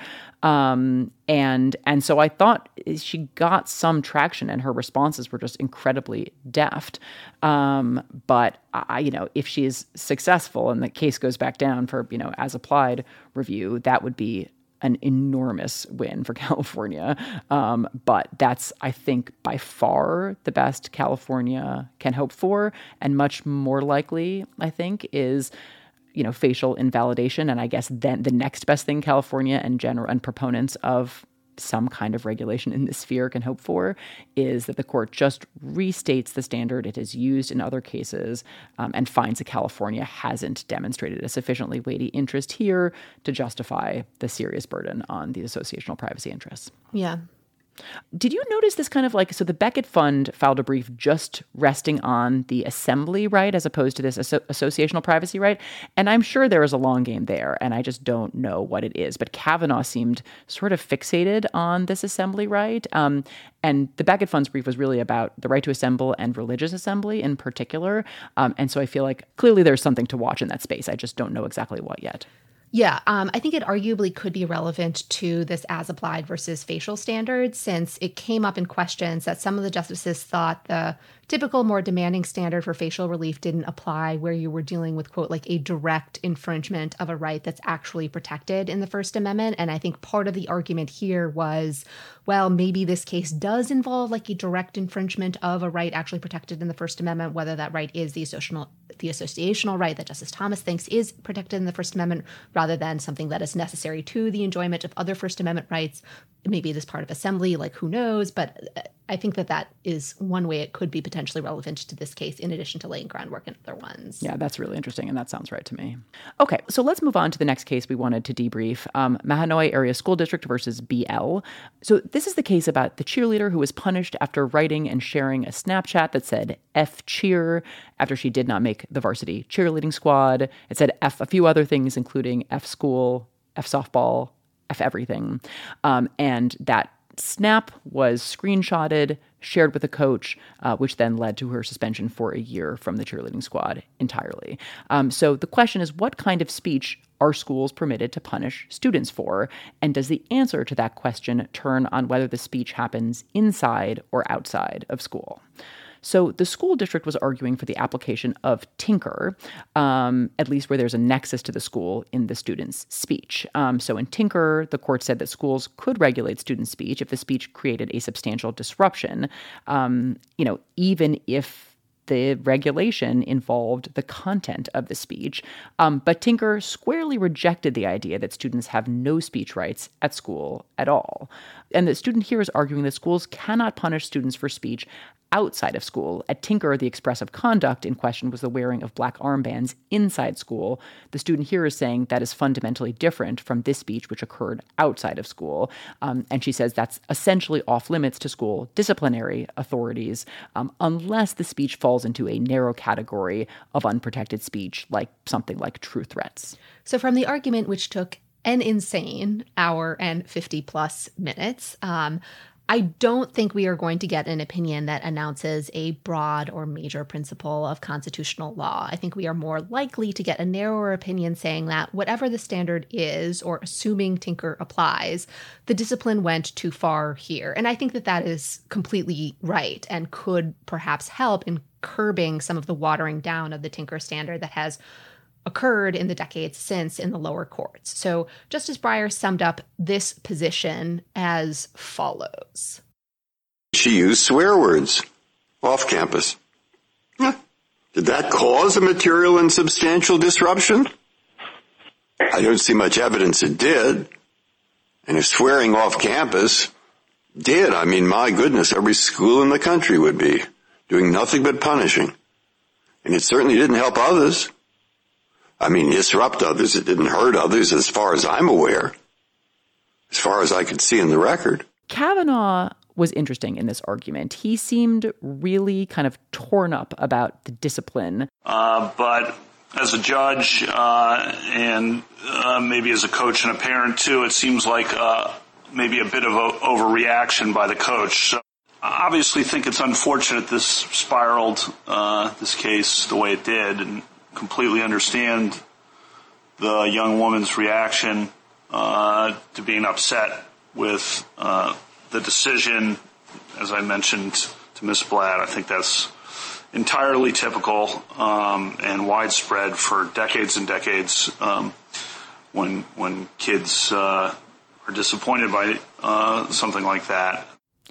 Um, and, and so I thought she got some traction, and her responses were just incredibly deft. Um, but I, you know, if she is successful and the case goes back down for, you know, as applied review, that would be an enormous win for California. Um, but that's, I think, by far the best California can hope for. And much more likely, I think, is, you know, facial invalidation. And I guess then the next best thing California and general and proponents of some kind of regulation in this sphere can hope for is that the court just restates the standard it has used in other cases, um, and finds that California hasn't demonstrated a sufficiently weighty interest here to justify the serious burden on the associational privacy interests. Yeah. Did you notice this kind of like, so the Becket Fund filed a brief just resting on the assembly right as opposed to this asso- associational privacy right? And I'm sure there is a long game there, and I just don't know what it is. But Kavanaugh seemed sort of fixated on this assembly right. Um, and the Becket Fund's brief was really about the right to assemble and religious assembly in particular. Um, and so I feel like clearly there's something to watch in that space. I just don't know exactly what yet. Yeah, um, I think it arguably could be relevant to this as applied versus facial standard, since it came up in questions that some of the justices thought the typical, more demanding standard for facial relief didn't apply where you were dealing with, quote, like a direct infringement of a right that's actually protected in the First Amendment. And I think part of the argument here was, well, maybe this case does involve like a direct infringement of a right actually protected in the First Amendment, whether that right is the associational, the associational right that Justice Thomas thinks is protected in the First Amendment, rather than something that is necessary to the enjoyment of other First Amendment rights. Maybe it is part of assembly, like who knows? But I think that that is one way it could be potentially relevant to this case, in addition to laying groundwork in other ones. Yeah, that's really interesting, and that sounds right to me. Okay, so let's move on to the next case we wanted to debrief, um, Mahanoy Area School District versus B L. So this is the case about the cheerleader who was punished after writing and sharing a Snapchat that said F cheer after she did not make the varsity cheerleading squad. It said F a few other things, including F school, F softball, F everything. Um, and that snap was screenshotted, shared with a coach, uh, which then led to her suspension for a year from the cheerleading squad entirely. Um, so the question is, what kind of speech are schools permitted to punish students for? And does the answer to that question turn on whether the speech happens inside or outside of school? So the school district was arguing for the application of Tinker, um, at least where there's a nexus to the school in the student's speech. Um, so in Tinker, the court said that schools could regulate student speech if the speech created a substantial disruption, um, you know, even if the regulation involved the content of the speech. Um, but Tinker squarely rejected the idea that students have no speech rights at school at all. And the student here is arguing that schools cannot punish students for speech outside of school. At Tinker, the expressive conduct in question was the wearing of black armbands inside school. The student here is saying that is fundamentally different from this speech, which occurred outside of school. Um, and she says that's essentially off limits to school disciplinary authorities, um, unless the speech falls into a narrow category of unprotected speech, like something like true threats. So from the argument, which took an insane hour and fifty plus minutes, um, I don't think we are going to get an opinion that announces a broad or major principle of constitutional law. I think we are more likely to get a narrower opinion saying that whatever the standard is, or assuming Tinker applies, the discipline went too far here. And I think that that is completely right and could perhaps help in curbing some of the watering down of the Tinker standard that has occurred in the decades since in the lower courts. So Justice Breyer summed up this position as follows. She used swear words off campus. Huh. Did that cause a material and substantial disruption? I don't see much evidence it did. And if swearing off campus did, I mean, my goodness, every school in the country would be doing nothing but punishing. And it certainly didn't help others. I mean, disrupt others. It didn't hurt others as far as I'm aware, as far as I could see in the record. Kavanaugh was interesting in this argument. He seemed really kind of torn up about the discipline. Uh, but as a judge uh, and uh, maybe as a coach and a parent, too, it seems like uh, maybe a bit of a overreaction by the coach. So I obviously think it's unfortunate this spiraled, uh, this case, the way it did, and completely understand the young woman's reaction uh, to being upset with uh, the decision. As I mentioned to Miz Blatt, I think that's entirely typical um, and widespread for decades and decades um, when when kids uh, are disappointed by uh, something like that.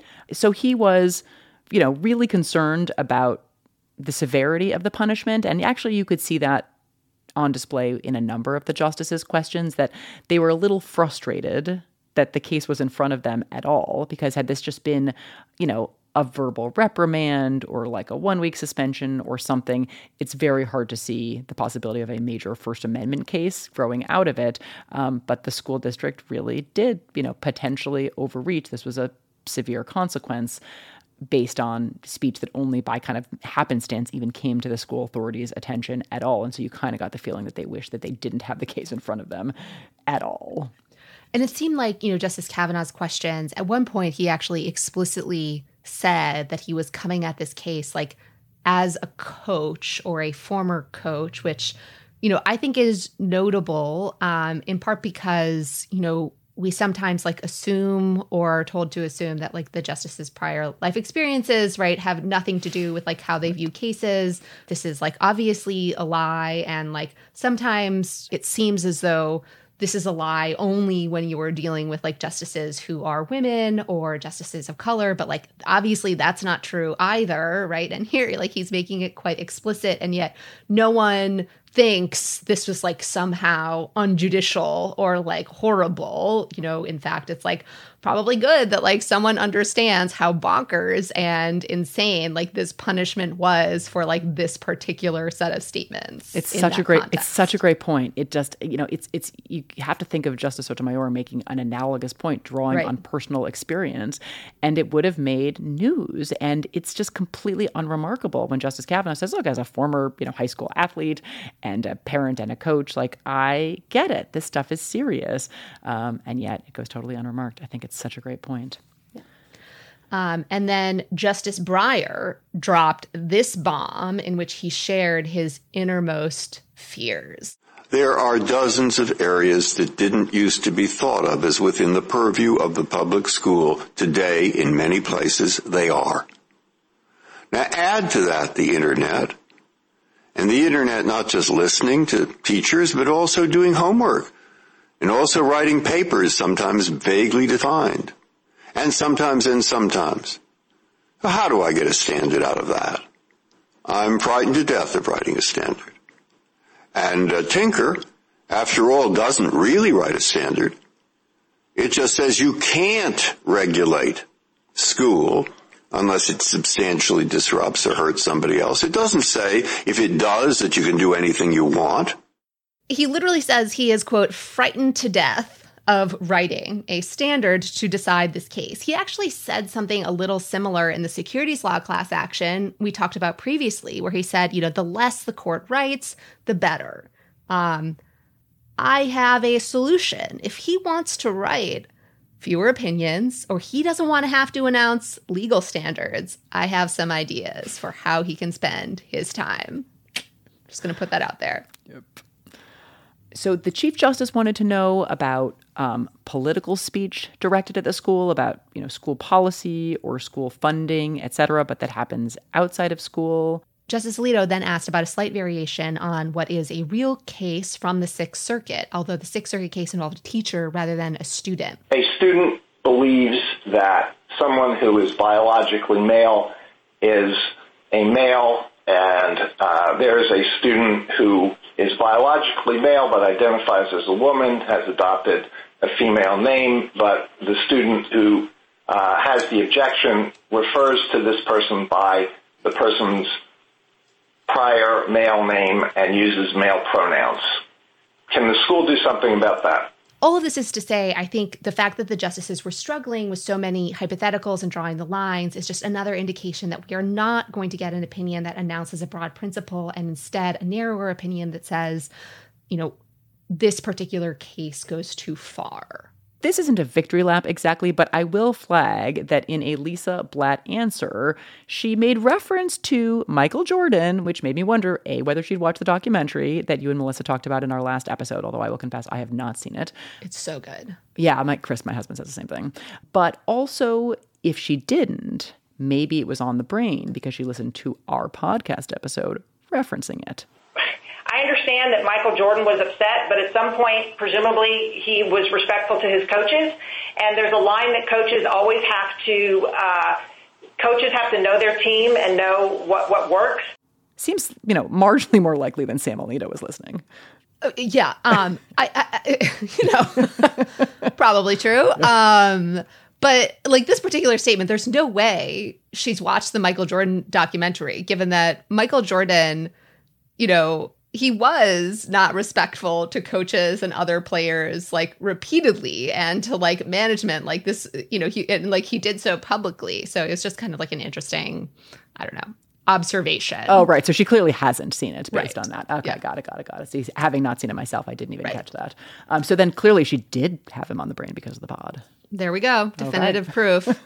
So he was, you know, really concerned about the severity of the punishment. And actually, you could see that on display in a number of the justices' questions, that they were a little frustrated that the case was in front of them at all, because had this just been, you know, a verbal reprimand or like a one-week suspension or something, it's very hard to see the possibility of a major First Amendment case growing out of it. Um, but the school district really did, you know, potentially overreach. This was a severe consequence based on speech that only by kind of happenstance even came to the school authorities' attention at all. And so you kind of got the feeling that they wished that they didn't have the case in front of them at all. And it seemed like, you know, Justice Kavanaugh's questions, at one point he actually explicitly said that he was coming at this case like as a coach or a former coach, which, you know, I think is notable um, in part because, you know, we sometimes like assume or are told to assume that like the justices' prior life experiences, right, have nothing to do with like how they view cases. This is like obviously a lie. And like sometimes it seems as though this is a lie only when you are dealing with like justices who are women or justices of color. But like, obviously that's not true either, right? And here, like he's making it quite explicit, and yet no one thinks this was like somehow unjudicial or like horrible. You know, in fact, it's like probably good that like someone understands how bonkers and insane like this punishment was for like this particular set of statements. It's such a great, context. It's such a great point. It just, you know, it's, it's, you have to think of Justice Sotomayor making an analogous point, drawing right. on personal experience, and it would have made news. And it's just completely unremarkable when Justice Kavanaugh says, look, as a former, you know, high school athlete and a parent and a coach, like, I get it. This stuff is serious. Um, and yet it goes totally unremarked. I think it's such a great point. Yeah. Um, and then Justice Breyer dropped this bomb in which he shared his innermost fears. There are dozens of areas that didn't used to be thought of as within the purview of the public school. Today, in many places, they are. Now, add to that the internet. And the internet not just listening to teachers, but also doing homework. And also writing papers, sometimes vaguely defined. And sometimes and sometimes. How do I get a standard out of that? I'm frightened to death of writing a standard. And uh, Tinker, after all, doesn't really write a standard. It just says you can't regulate school unless it substantially disrupts or hurts somebody else. It doesn't say, if it does, that you can do anything you want. He literally says he is, quote, frightened to death of writing a standard to decide this case. He actually said something a little similar in the securities law class action we talked about previously, where he said, you know, the less the court writes, the better. Um, I have a solution. If he wants to write fewer opinions, or he doesn't want to have to announce legal standards, I have some ideas for how he can spend his time. Just going to put that out there. Yep. So the Chief Justice wanted to know about um, political speech directed at the school, about, you know, school policy or school funding, et cetera, but that happens outside of school. Justice Alito then asked about a slight variation on what is a real case from the Sixth Circuit, although the Sixth Circuit case involved a teacher rather than a student. A student believes that someone who is biologically male is a male, and uh, there's a student who is biologically male but identifies as a woman, has adopted a female name, but the student who uh, has the objection refers to this person by the person's prior male name and uses male pronouns. Can the school do something about that? All of this is to say, I think the fact that the justices were struggling with so many hypotheticals and drawing the lines is just another indication that we are not going to get an opinion that announces a broad principle and instead a narrower opinion that says, you know, this particular case goes too far. This isn't a victory lap exactly, but I will flag that in a Lisa Blatt answer, she made reference to Michael Jordan, which made me wonder, A, whether she'd watched the documentary that you and Melissa talked about in our last episode, although I will confess I have not seen it. It's so good. Yeah, my, Chris, my husband, says the same thing. But also, if she didn't, maybe it was on the brain because she listened to our podcast episode referencing it. I understand that Michael Jordan was upset, but at some point, presumably, he was respectful to his coaches. And there's a line that coaches always have to, uh, coaches have to know their team and know what, what works. Seems, you know, marginally more likely than Sam Alito was listening. Uh, yeah. Um, I, I, you know, probably true. Um, but like this particular statement, there's no way she's watched the Michael Jordan documentary, given that Michael Jordan, you know, he was not respectful to coaches and other players, like, repeatedly, and to, like, management, like this, you know, he, and, like, he did so publicly. So it's just kind of like an interesting, I don't know, observation. Oh, right. So she clearly hasn't seen it based Right. on that. Okay, Yeah. got it, got it, got it. So having not seen it myself, I didn't even Right. catch that. Um, so then clearly she did have him on the brain because of the pod. There we go. Definitive okay. proof.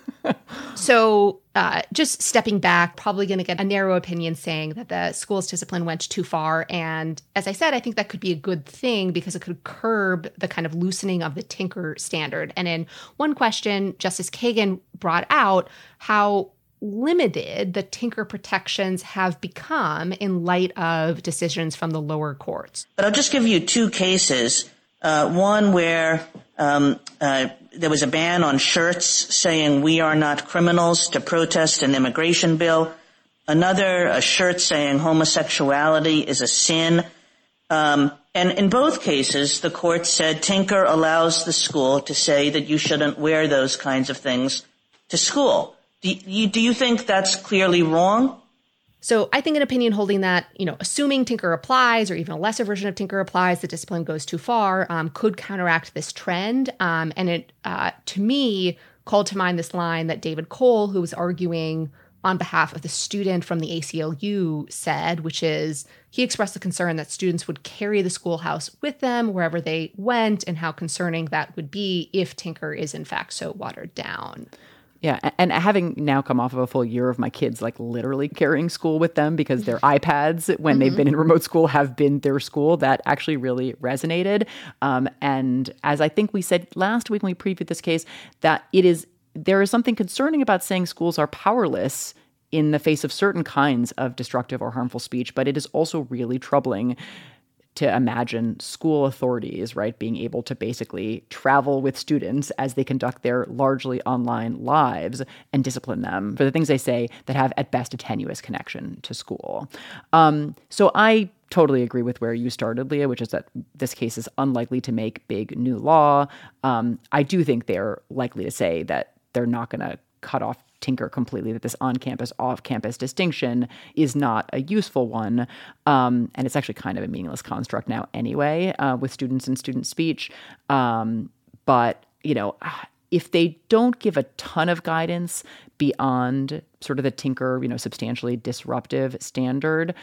So uh, just stepping back, probably going to get a narrow opinion saying that the school's discipline went too far. And as I said, I think that could be a good thing because it could curb the kind of loosening of the Tinker standard. And in one question, Justice Kagan brought out how limited the Tinker protections have become in light of decisions from the lower courts. But I'll just give you two cases. Uh, one where um, uh, there was a ban on shirts saying "we are not criminals" to protest an immigration bill. Another, a shirt saying homosexuality is a sin. Um, and in both cases, the court said Tinker allows the school to say that you shouldn't wear those kinds of things to school. Do you, do you think that's clearly wrong? So I think an opinion holding that, you know, assuming Tinker applies or even a lesser version of Tinker applies, the discipline goes too far, um, could counteract this trend. Um, and it, uh, to me, called to mind this line that David Cole, who was arguing on behalf of the student from the A C L U, said, which is he expressed the concern that students would carry the schoolhouse with them wherever they went and how concerning that would be if Tinker is in fact so watered down. Yeah, and having now come off of a full year of my kids like literally carrying school with them because their iPads, when mm-hmm. they've been in remote school, have been their school, that actually really resonated. Um, and as I think we said last week when we previewed this case, that it is there is something concerning about saying schools are powerless in the face of certain kinds of destructive or harmful speech, but it is also really troubling to imagine school authorities, right, being able to basically travel with students as they conduct their largely online lives and discipline them for the things they say that have at best a tenuous connection to school. Um, so I totally agree with where you started, Leah, which is that this case is unlikely to make big new law. Um, I do think they're likely to say that they're not going to cut off Tinker completely, that this on-campus, off-campus distinction is not a useful one. Um, and it's actually kind of a meaningless construct now anyway, uh, with students and student speech. Um, but, you know, if they don't give a ton of guidance beyond sort of the Tinker, you know, substantially disruptive standard,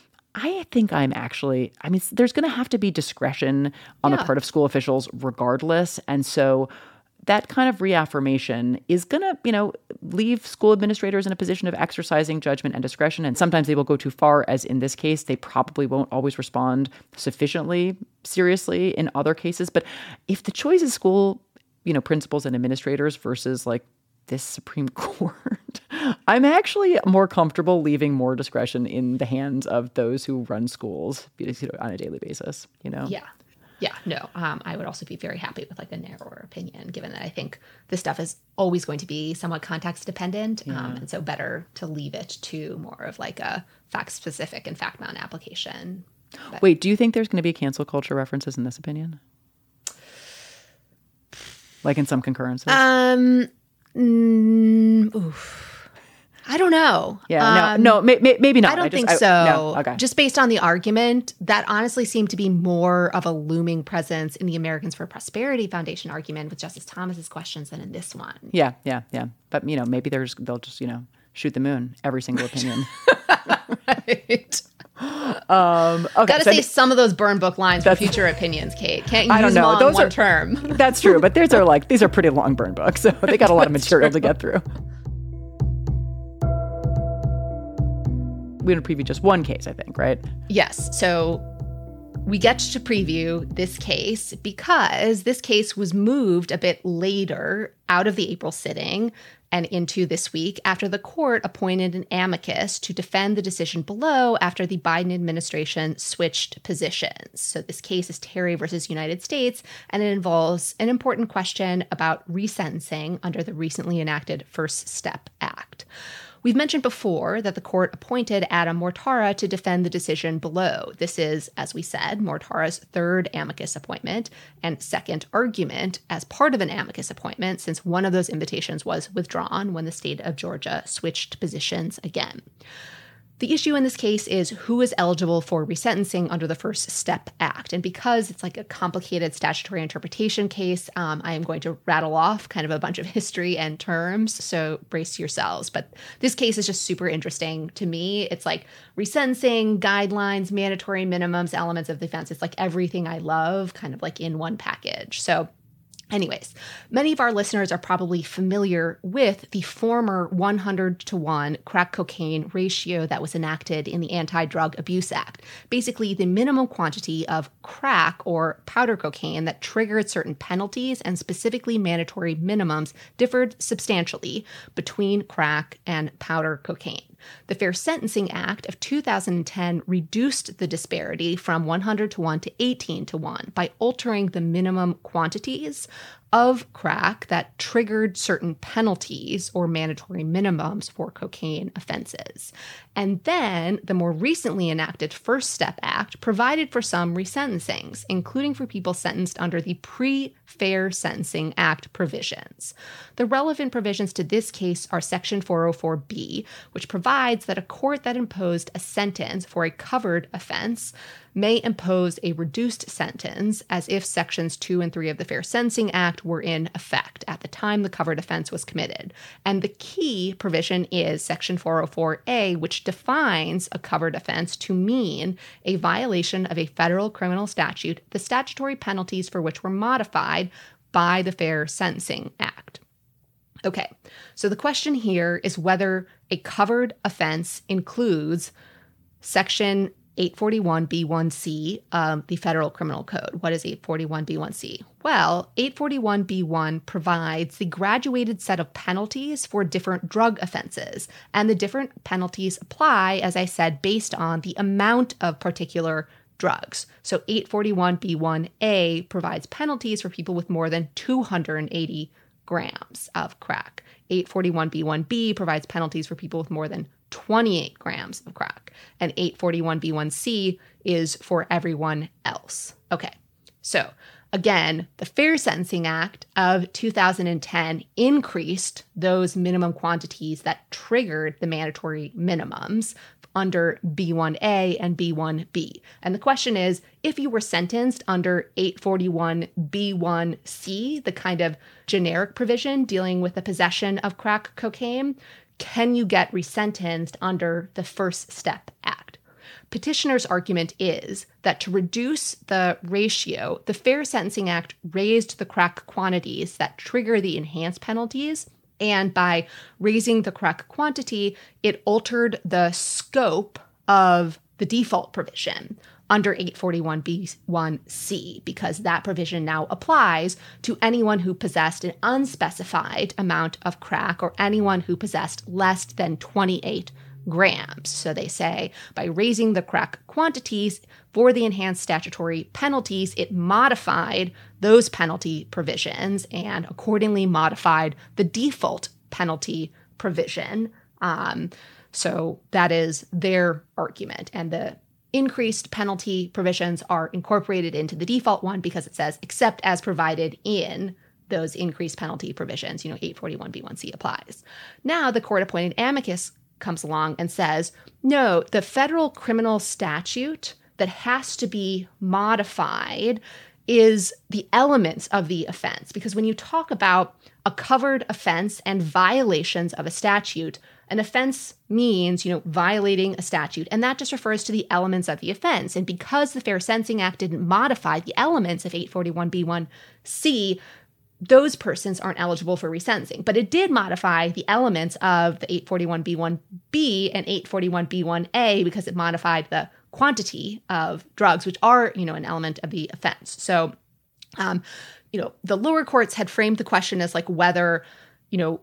I think I'm actually, I mean, there's going to have to be discretion on yeah. the part of school officials regardless. And so that kind of reaffirmation is going to, you know, leave school administrators in a position of exercising judgment and discretion. And sometimes they will go too far, as in this case. They probably won't always respond sufficiently seriously in other cases. But if the choice is school, you know, principals and administrators versus like this Supreme Court, I'm actually more comfortable leaving more discretion in the hands of those who run schools, you know, on a daily basis, you know? Yeah. Yeah, no, um, I would also be very happy with like a narrower opinion, given that I think this stuff is always going to be somewhat context dependent. Yeah. Um, and so better to leave it to more of like a fact specific and fact bound application. But, wait, do you think there's going to be cancel culture references in this opinion? Like in some concurrences? Um, mm, oof. I don't don't know. Yeah, um, no, no, may, may, maybe not. I don't I just, think I, so. No, okay. Just based on the argument, that honestly seemed to be more of a looming presence in the Americans for Prosperity Foundation argument with Justice Thomas's questions than in this one. Yeah, yeah, yeah. But, you know, maybe there's they'll just, you know, shoot the moon, every single opinion. Right. Um, okay, Gotta so say some of those burn book lines for future opinions, Kate. Can't use I don't know. them all Those in one are, term. That's true, but these are like these are pretty long burn books, so they got a lot of material to get through. We're going to preview just one case, I think, right? Yes. So we get to preview this case because this case was moved a bit later out of the April sitting and into this week after the court appointed an amicus to defend the decision below after the Biden administration switched positions. So this case is Terry versus United States, and it involves an important question about resentencing under the recently enacted First Step Act. We've mentioned before that the court appointed Adam Mortara to defend the decision below. This is, as we said, Mortara's third amicus appointment and second argument as part of an amicus appointment, since one of those invitations was withdrawn when the state of Georgia switched positions again. The issue in this case is who is eligible for resentencing under the First Step Act. And because it's like a complicated statutory interpretation case, um, I am going to rattle off kind of a bunch of history and terms, so brace yourselves. But this case is just super interesting to me. It's like resentencing, guidelines, mandatory minimums, elements of defense. It's like everything I love kind of like in one package. So anyways, many of our listeners are probably familiar with the former one hundred to one crack cocaine ratio that was enacted in the Anti-Drug Abuse Act. Basically, the minimum quantity of crack or powder cocaine that triggered certain penalties and specifically mandatory minimums differed substantially between crack and powder cocaine. The Fair Sentencing Act of two thousand ten reduced the disparity from one hundred to one to eighteen to one by altering the minimum quantities of crack that triggered certain penalties or mandatory minimums for cocaine offenses. And then the more recently enacted First Step Act provided for some resentencings, including for people sentenced under the Pre-Fair Sentencing Act provisions. The relevant provisions to this case are Section four oh four B, which provides that a court that imposed a sentence for a covered offense may impose a reduced sentence as if Sections two and three of the Fair Sentencing Act were in effect at the time the covered offense was committed. And the key provision is Section four oh four A, which defines a covered offense to mean a violation of a federal criminal statute, the statutory penalties for which were modified by the Fair Sentencing Act. Okay, so the question here is whether a covered offense includes Section eight forty-one B one C, um, the Federal Criminal Code. What is eight forty-one B one C? Well, eight forty-one B one provides the graduated set of penalties for different drug offenses, and the different penalties apply, as I said, based on the amount of particular drugs. So eight forty-one B one A provides penalties for people with more than two hundred eighty grams of crack. eight forty-one B one B provides penalties for people with more than twenty-eight grams of crack. And eight forty-one B one C is for everyone else. Okay, so again, the Fair Sentencing Act of two thousand ten increased those minimum quantities that triggered the mandatory minimums under B one A and B one B. And the question is, if you were sentenced under eight forty-one B one C, the kind of generic provision dealing with the possession of crack cocaine, can you get resentenced under the First Step Act? Petitioner's argument is that to reduce the ratio, the Fair Sentencing Act raised the crack quantities that trigger the enhanced penalties, and by raising the crack quantity, it altered the scope of the default provision under eight forty-one B one C, because that provision now applies to anyone who possessed an unspecified amount of crack or anyone who possessed less than twenty-eight grams. So they say by raising the crack quantities for the enhanced statutory penalties, it modified those penalty provisions and accordingly modified the default penalty provision. Um, so that is their argument. And the increased penalty provisions are incorporated into the default one because it says, except as provided in those increased penalty provisions, you know, eight forty-one B one C applies. Now the court-appointed amicus comes along and says, no, the federal criminal statute that has to be modified is the elements of the offense. Because when you talk about a covered offense and violations of a statute, an offense means, you know, violating a statute, and that just refers to the elements of the offense. And because the Fair Sentencing Act didn't modify the elements of eight forty-one B one C, those persons aren't eligible for resentencing. But it did modify the elements of the eight forty-one B one B and eight forty-one B one A because it modified the quantity of drugs, which are, you know, an element of the offense. So, um, you know, the lower courts had framed the question as like whether, you know,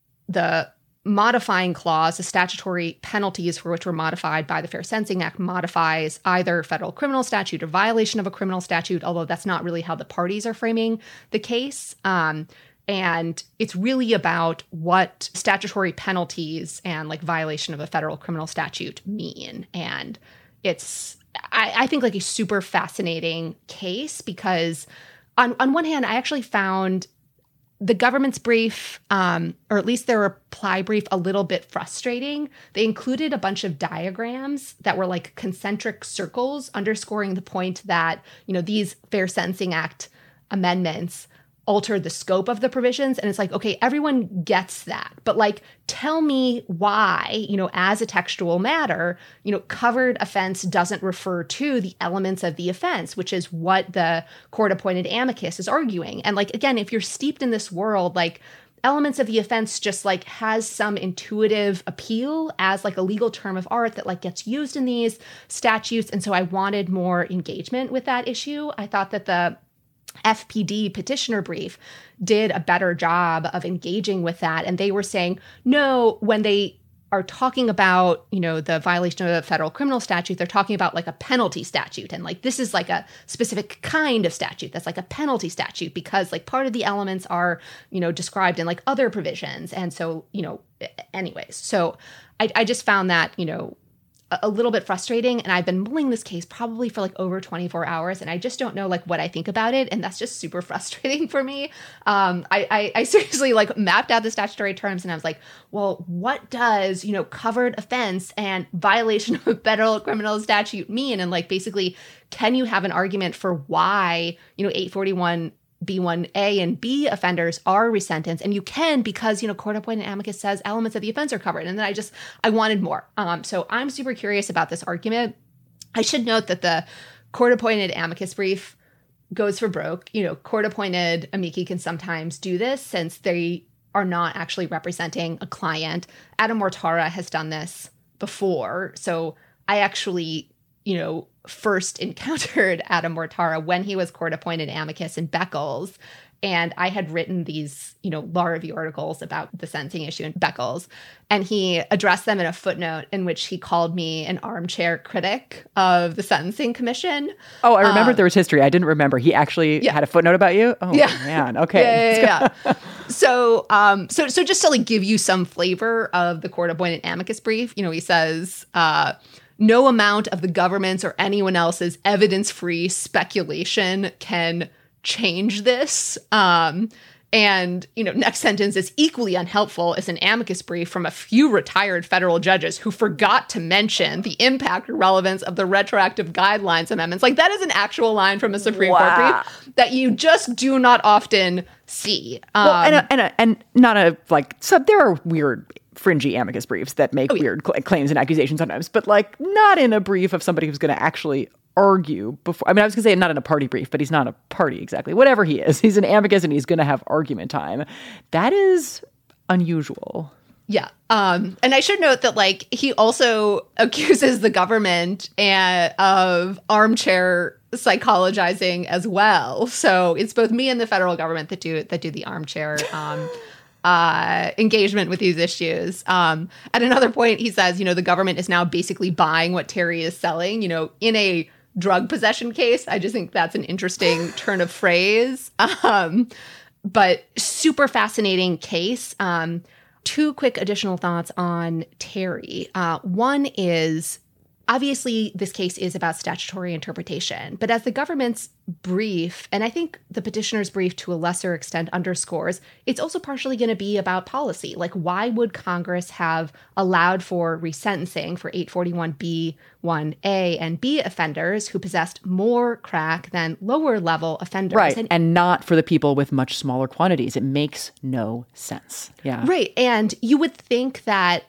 the modifying clause, the statutory penalties for which were modified by the Fair Sentencing Act, modifies either federal criminal statute or violation of a criminal statute, although that's not really how the parties are framing the case. Um, and it's really about what statutory penalties and like violation of a federal criminal statute mean. And it's, I, I think, like a super fascinating case because on, on one hand, I actually found the government's brief, um, or at least their reply brief, a little bit frustrating. They included a bunch of diagrams that were like concentric circles underscoring the point that, you know, these Fair Sentencing Act amendments altered the scope of the provisions. And it's like, okay, everyone gets that. But like, tell me why, you know, as a textual matter, you know, covered offense doesn't refer to the elements of the offense, which is what the court-appointed amicus is arguing. And like, again, if you're steeped in this world, like elements of the offense just like has some intuitive appeal as like a legal term of art that like gets used in these statutes. And so I wanted more engagement with that issue. I thought that the F P D petitioner brief did a better job of engaging with that. And they were saying, no, when they are talking about, you know, the violation of a federal criminal statute, they're talking about like a penalty statute. And like, this is like a specific kind of statute that's like a penalty statute because like part of the elements are, you know, described in like other provisions. And so, you know, anyways, so I, I just found that, you know, a little bit frustrating. And I've been mulling this case probably for like over twenty-four hours. And I just don't know like what I think about it. And that's just super frustrating for me. Um, I, I, I seriously like mapped out the statutory terms and I was like, well, what does, you know, covered offense and violation of a federal criminal statute mean? And like, basically, can you have an argument for why, you know, eight forty-one B one A and B offenders are resentenced? And you can because, you know, court-appointed amicus says elements of the offense are covered. And then I just, I wanted more. Um, so I'm super curious about this argument. I should note that the court-appointed amicus brief goes for broke. You know, court-appointed amici can sometimes do this since they are not actually representing a client. Adam Mortara has done this before. So I actually, you know, first encountered Adam Mortara when he was court-appointed amicus in Beckles. And I had written these, you know, law review articles about the sentencing issue in Beckles. And he addressed them in a footnote in which he called me an armchair critic of the Sentencing Commission. Oh, I remembered um, there was history. I didn't remember. He actually yeah. had a footnote about you? Oh, yeah. man. Okay. Yeah, yeah, yeah. so, um, so, so just to like give you some flavor of the court-appointed amicus brief, you know, he says, uh, no amount of the government's or anyone else's evidence-free speculation can change this. Um, and, you know, next sentence is equally unhelpful as an amicus brief from a few retired federal judges who forgot to mention the impact or relevance of the retroactive guidelines amendments. Like that is an actual line from a Supreme wow. Court brief that you just do not often see. Um, well, and, a, and, a, and not a, like, so there are weird fringy amicus briefs that make oh, yeah. weird cl- claims and accusations sometimes, but like not in a brief of somebody who's going to actually argue before. I mean, I was going to say not in a party brief, but he's not a party exactly. Whatever he is, he's an amicus and he's going to have argument time. That is unusual. Yeah. Um, and I should note that like he also accuses the government and, of armchair psychologizing as well. So it's both me and the federal government that do that do the armchair um uh, engagement with these issues. Um, at another point, he says, you know, the government is now basically buying what Terry is selling, you know, in a drug possession case. I just think that's an interesting turn of phrase. Um, but super fascinating case. Um, two quick additional thoughts on Terry. Uh, one is, obviously, this case is about statutory interpretation, but as the government's brief, and I think the petitioner's brief to a lesser extent underscores, it's also partially going to be about policy. Like, why would Congress have allowed for resentencing for eight forty-one B one A and B offenders who possessed more crack than lower level offenders? Right, and, and not for the people with much smaller quantities. It makes no sense. Yeah. Right, and you would think that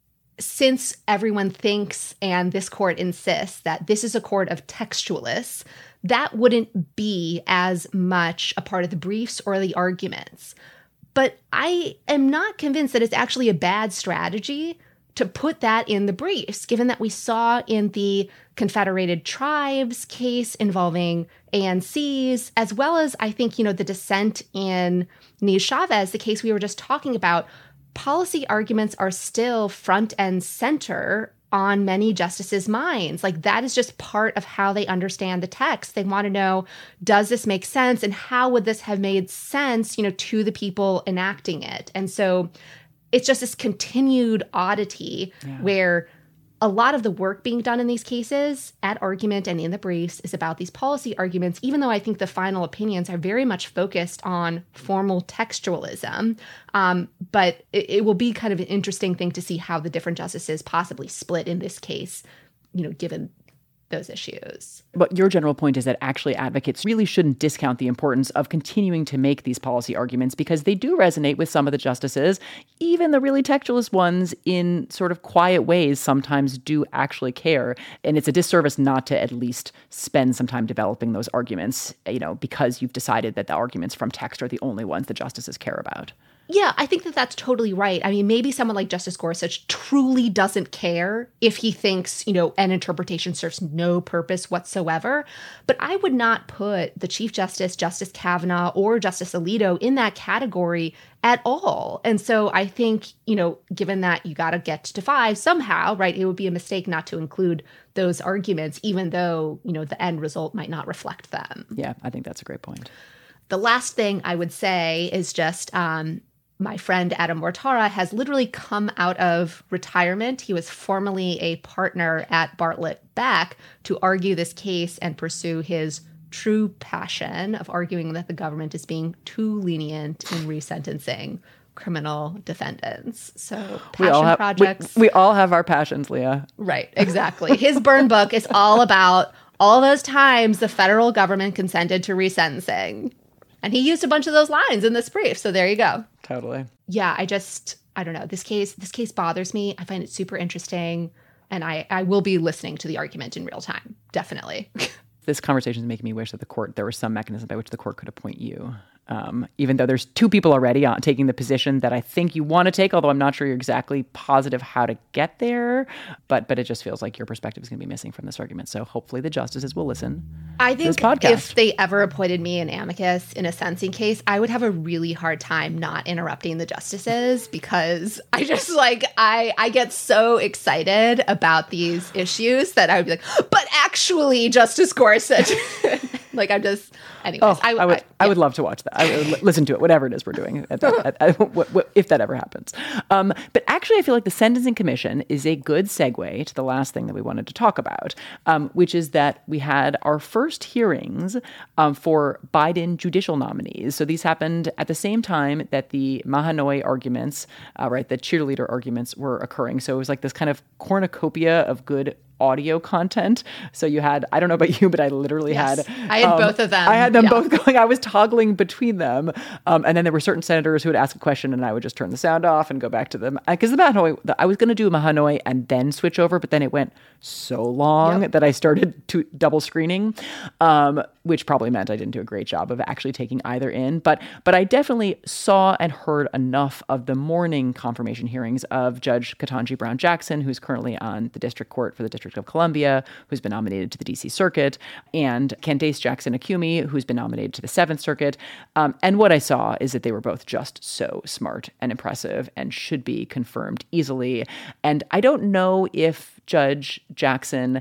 since everyone thinks, and this court insists, that this is a court of textualists, that wouldn't be as much a part of the briefs or the arguments. But I am not convinced that it's actually a bad strategy to put that in the briefs, given that we saw in the Confederated Tribes case involving A N Cs, as well as, I think, you know, the dissent in Neve Chavez, the case we were just talking about, policy arguments are still front and center on many justices' minds. Like, that is just part of how they understand the text. They want to know, does this make sense? And how would this have made sense, you know, to the people enacting it? And so it's just this continued oddity yeah. where a lot of the work being done in these cases at argument and in the briefs is about these policy arguments, even though I think the final opinions are very much focused on formal textualism. Um, but it, it will be kind of an interesting thing to see how the different justices possibly split in this case, you know, given those issues. But your general point is that actually advocates really shouldn't discount the importance of continuing to make these policy arguments because they do resonate with some of the justices. Even the really textualist ones in sort of quiet ways sometimes do actually care. And it's a disservice not to at least spend some time developing those arguments, you know, because you've decided that the arguments from text are the only ones the justices care about. Yeah, I think that that's totally right. I mean, maybe someone like Justice Gorsuch truly doesn't care if he thinks, you know, an interpretation serves no purpose whatsoever. But I would not put the Chief Justice, Justice Kavanaugh, or Justice Alito in that category at all. And so I think, you know, given that you got to get to five somehow, right, it would be a mistake not to include those arguments, even though, you know, the end result might not reflect them. Yeah, I think that's a great point. The last thing I would say is just, um, my friend Adam Mortara has literally come out of retirement. He was formerly a partner at Bartlett Beck to argue this case and pursue his true passion of arguing that the government is being too lenient in resentencing criminal defendants. So passion we all have, projects. We, we all have our passions, Leah. Right, exactly. His burn book is all about all those times the federal government consented to resentencing. And he used a bunch of those lines in this brief. So there you go. Totally. Yeah, I just, I don't know. This case, this case bothers me. I find it super interesting. And I, I will be listening to the argument in real time. Definitely. This conversation is making me wish that the court, there was some mechanism by which the court could appoint you. Um, even though there's two people already on taking the position that I think you want to take, although I'm not sure you're exactly positive how to get there. But but it just feels like your perspective is going to be missing from this argument. So hopefully the justices will listen I think to this podcast. If they ever appointed me an amicus in a sentencing case, I would have a really hard time not interrupting the justices because I just like, I, I get so excited about these issues that I would be like, but actually, Justice Gorsuch. Like I'm just, anyways. Oh, I, I would, I, I, I would love to watch that. I would li- listen to it, whatever it is we're doing, at that, at, at, w- w- if that ever happens. Um, but actually, I feel like the Sentencing Commission is a good segue to the last thing that we wanted to talk about, um, which is that we had our first hearings um, for Biden judicial nominees. So these happened at the same time that the Mahanoy arguments, uh, right, the cheerleader arguments were occurring. So it was like this kind of cornucopia of good audio content. So you had, I don't know about you, but I literally yes, had... I had um, both of them. I had them yeah. both going. I was toggling between them. Um, and then there were certain senators who would ask a question and I would just turn the sound off and go back to them. Because the Mahanoy, the, I was going to do Mahanoy and then switch over, but then it went so long yep. that I started to double screening, um, which probably meant I didn't do a great job of actually taking either in. But but I definitely saw and heard enough of the morning confirmation hearings of Judge Ketanji Brown Jackson, who's currently on the district court for the District of Columbia, who's been nominated to the D C Circuit, and Candace Jackson-Acumi, who's been nominated to the Seventh Circuit. Um, and what I saw is that they were both just so smart and impressive and should be confirmed easily. And I don't know if Judge Jackson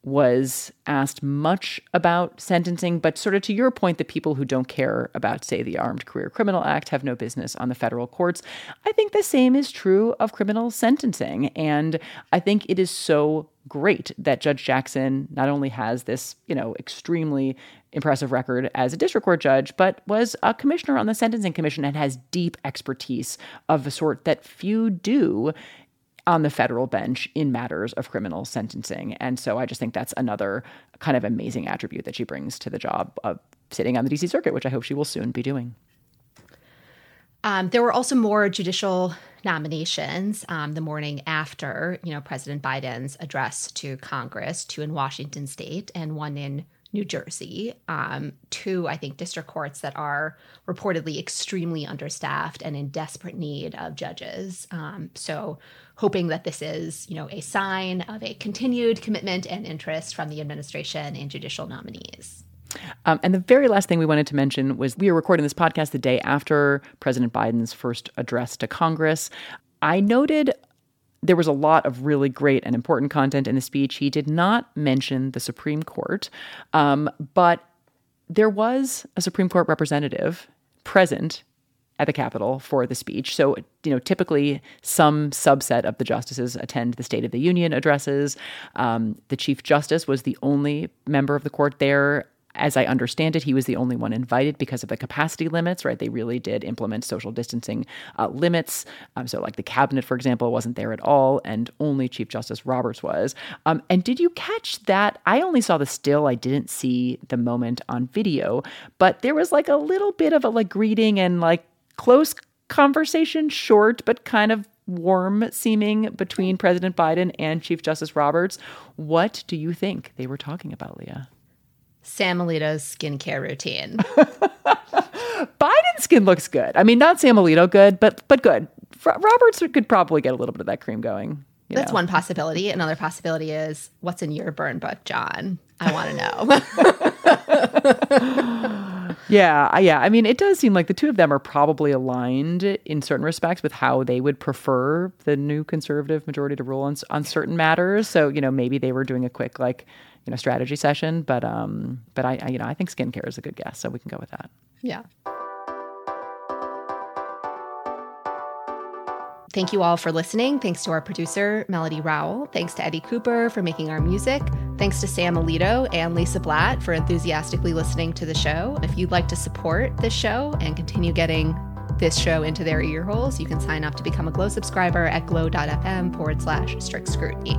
was asked much about sentencing, but sort of to your point, the people who don't care about, say, the Armed Career Criminal Act have no business on the federal courts. I think the same is true of criminal sentencing. And I think it is so great that Judge Jackson not only has this, you know, extremely impressive record as a district court judge, but was a commissioner on the Sentencing Commission and has deep expertise of the sort that few do on the federal bench in matters of criminal sentencing. And so I just think that's another kind of amazing attribute that she brings to the job of sitting on the D C Circuit, which I hope she will soon be doing. Um, there were also more judicial nominations um, the morning after, you know, President Biden's address to Congress, two in Washington state and one in New Jersey, um, two, I think, district courts that are reportedly extremely understaffed and in desperate need of judges. Um, so hoping that this is, you know, a sign of a continued commitment and interest from the administration in judicial nominees. Um, and the very last thing we wanted to mention was we are recording this podcast the day after President Biden's first address to Congress. I noted there was a lot of really great and important content in the speech. He did not mention the Supreme Court, um, but there was a Supreme Court representative present at the Capitol for the speech. So, you know, typically some subset of the justices attend the State of the Union addresses. Um, the Chief Justice was the only member of the court there. As I understand it, he was the only one invited because of the capacity limits, right? They really did implement social distancing uh, limits. Um, so like the cabinet, for example, wasn't there at all, and only Chief Justice Roberts was. Um, and did you catch that? I only saw the still. I didn't see the moment on video, but there was like a little bit of a like greeting and like close conversation, short, but kind of warm seeming between President Biden and Chief Justice Roberts. What do you think they were talking about, Leah? Sam Alito's skincare routine. Biden's skin looks good. I mean, not Sam Alito good, but but good. Roberts could probably get a little bit of that cream going. That's know. one possibility. Another possibility is, what's in your burn book, John? I want to know. yeah, yeah. I mean, it does seem like the two of them are probably aligned in certain respects with how they would prefer the new conservative majority to rule on, on certain matters. So, you know, maybe they were doing a quick, like, you know, strategy session, but um, but I, I, you know, I think skincare is a good guess, so we can go with that. Yeah. Thank you all for listening. Thanks to our producer, Melody Rowell. Thanks to Eddie Cooper for making our music. Thanks to Sam Alito and Lisa Blatt for enthusiastically listening to the show. If you'd like to support this show and continue getting this show into their ear holes, you can sign up to become a Glow subscriber at glow.fm forward slash strict scrutiny.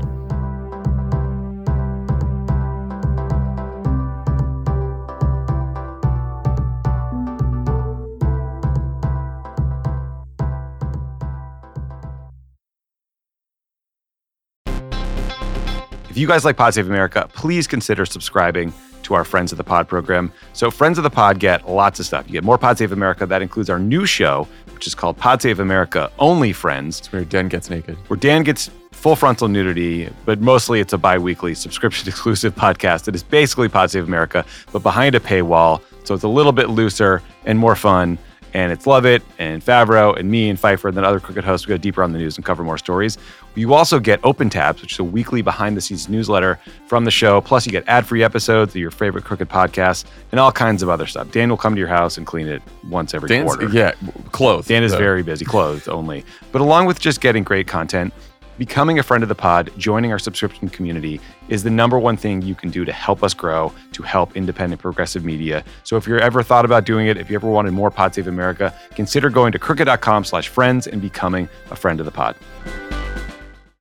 If you guys like Pod Save America, please consider subscribing to our Friends of the Pod program. So Friends of the Pod get lots of stuff. You get more Pod Save America. That includes our new show, which is called Pod Save America Only Friends. It's where Dan gets naked. Where Dan gets full frontal nudity, but mostly it's a bi-weekly subscription-exclusive podcast that is basically Pod Save America, but behind a paywall. So it's a little bit looser and more fun. And it's Lovett and Favreau and me and Pfeiffer and then other Crooked hosts. We go deeper on the news and cover more stories. You also get Open Tabs, which is a weekly behind-the-scenes newsletter from the show. Plus, you get ad-free episodes of your favorite Crooked podcasts and all kinds of other stuff. Dan will come to your house and clean it once every Dan's, quarter. Yeah, clothed. Dan is though. very busy, clothed only. But along with just getting great content, becoming a friend of the pod, joining our subscription community is the number one thing you can do to help us grow, to help independent progressive media. So if you're ever thought about doing it, if you ever wanted more Pod Save America, consider going to crooked.com slash friends and becoming a friend of the pod.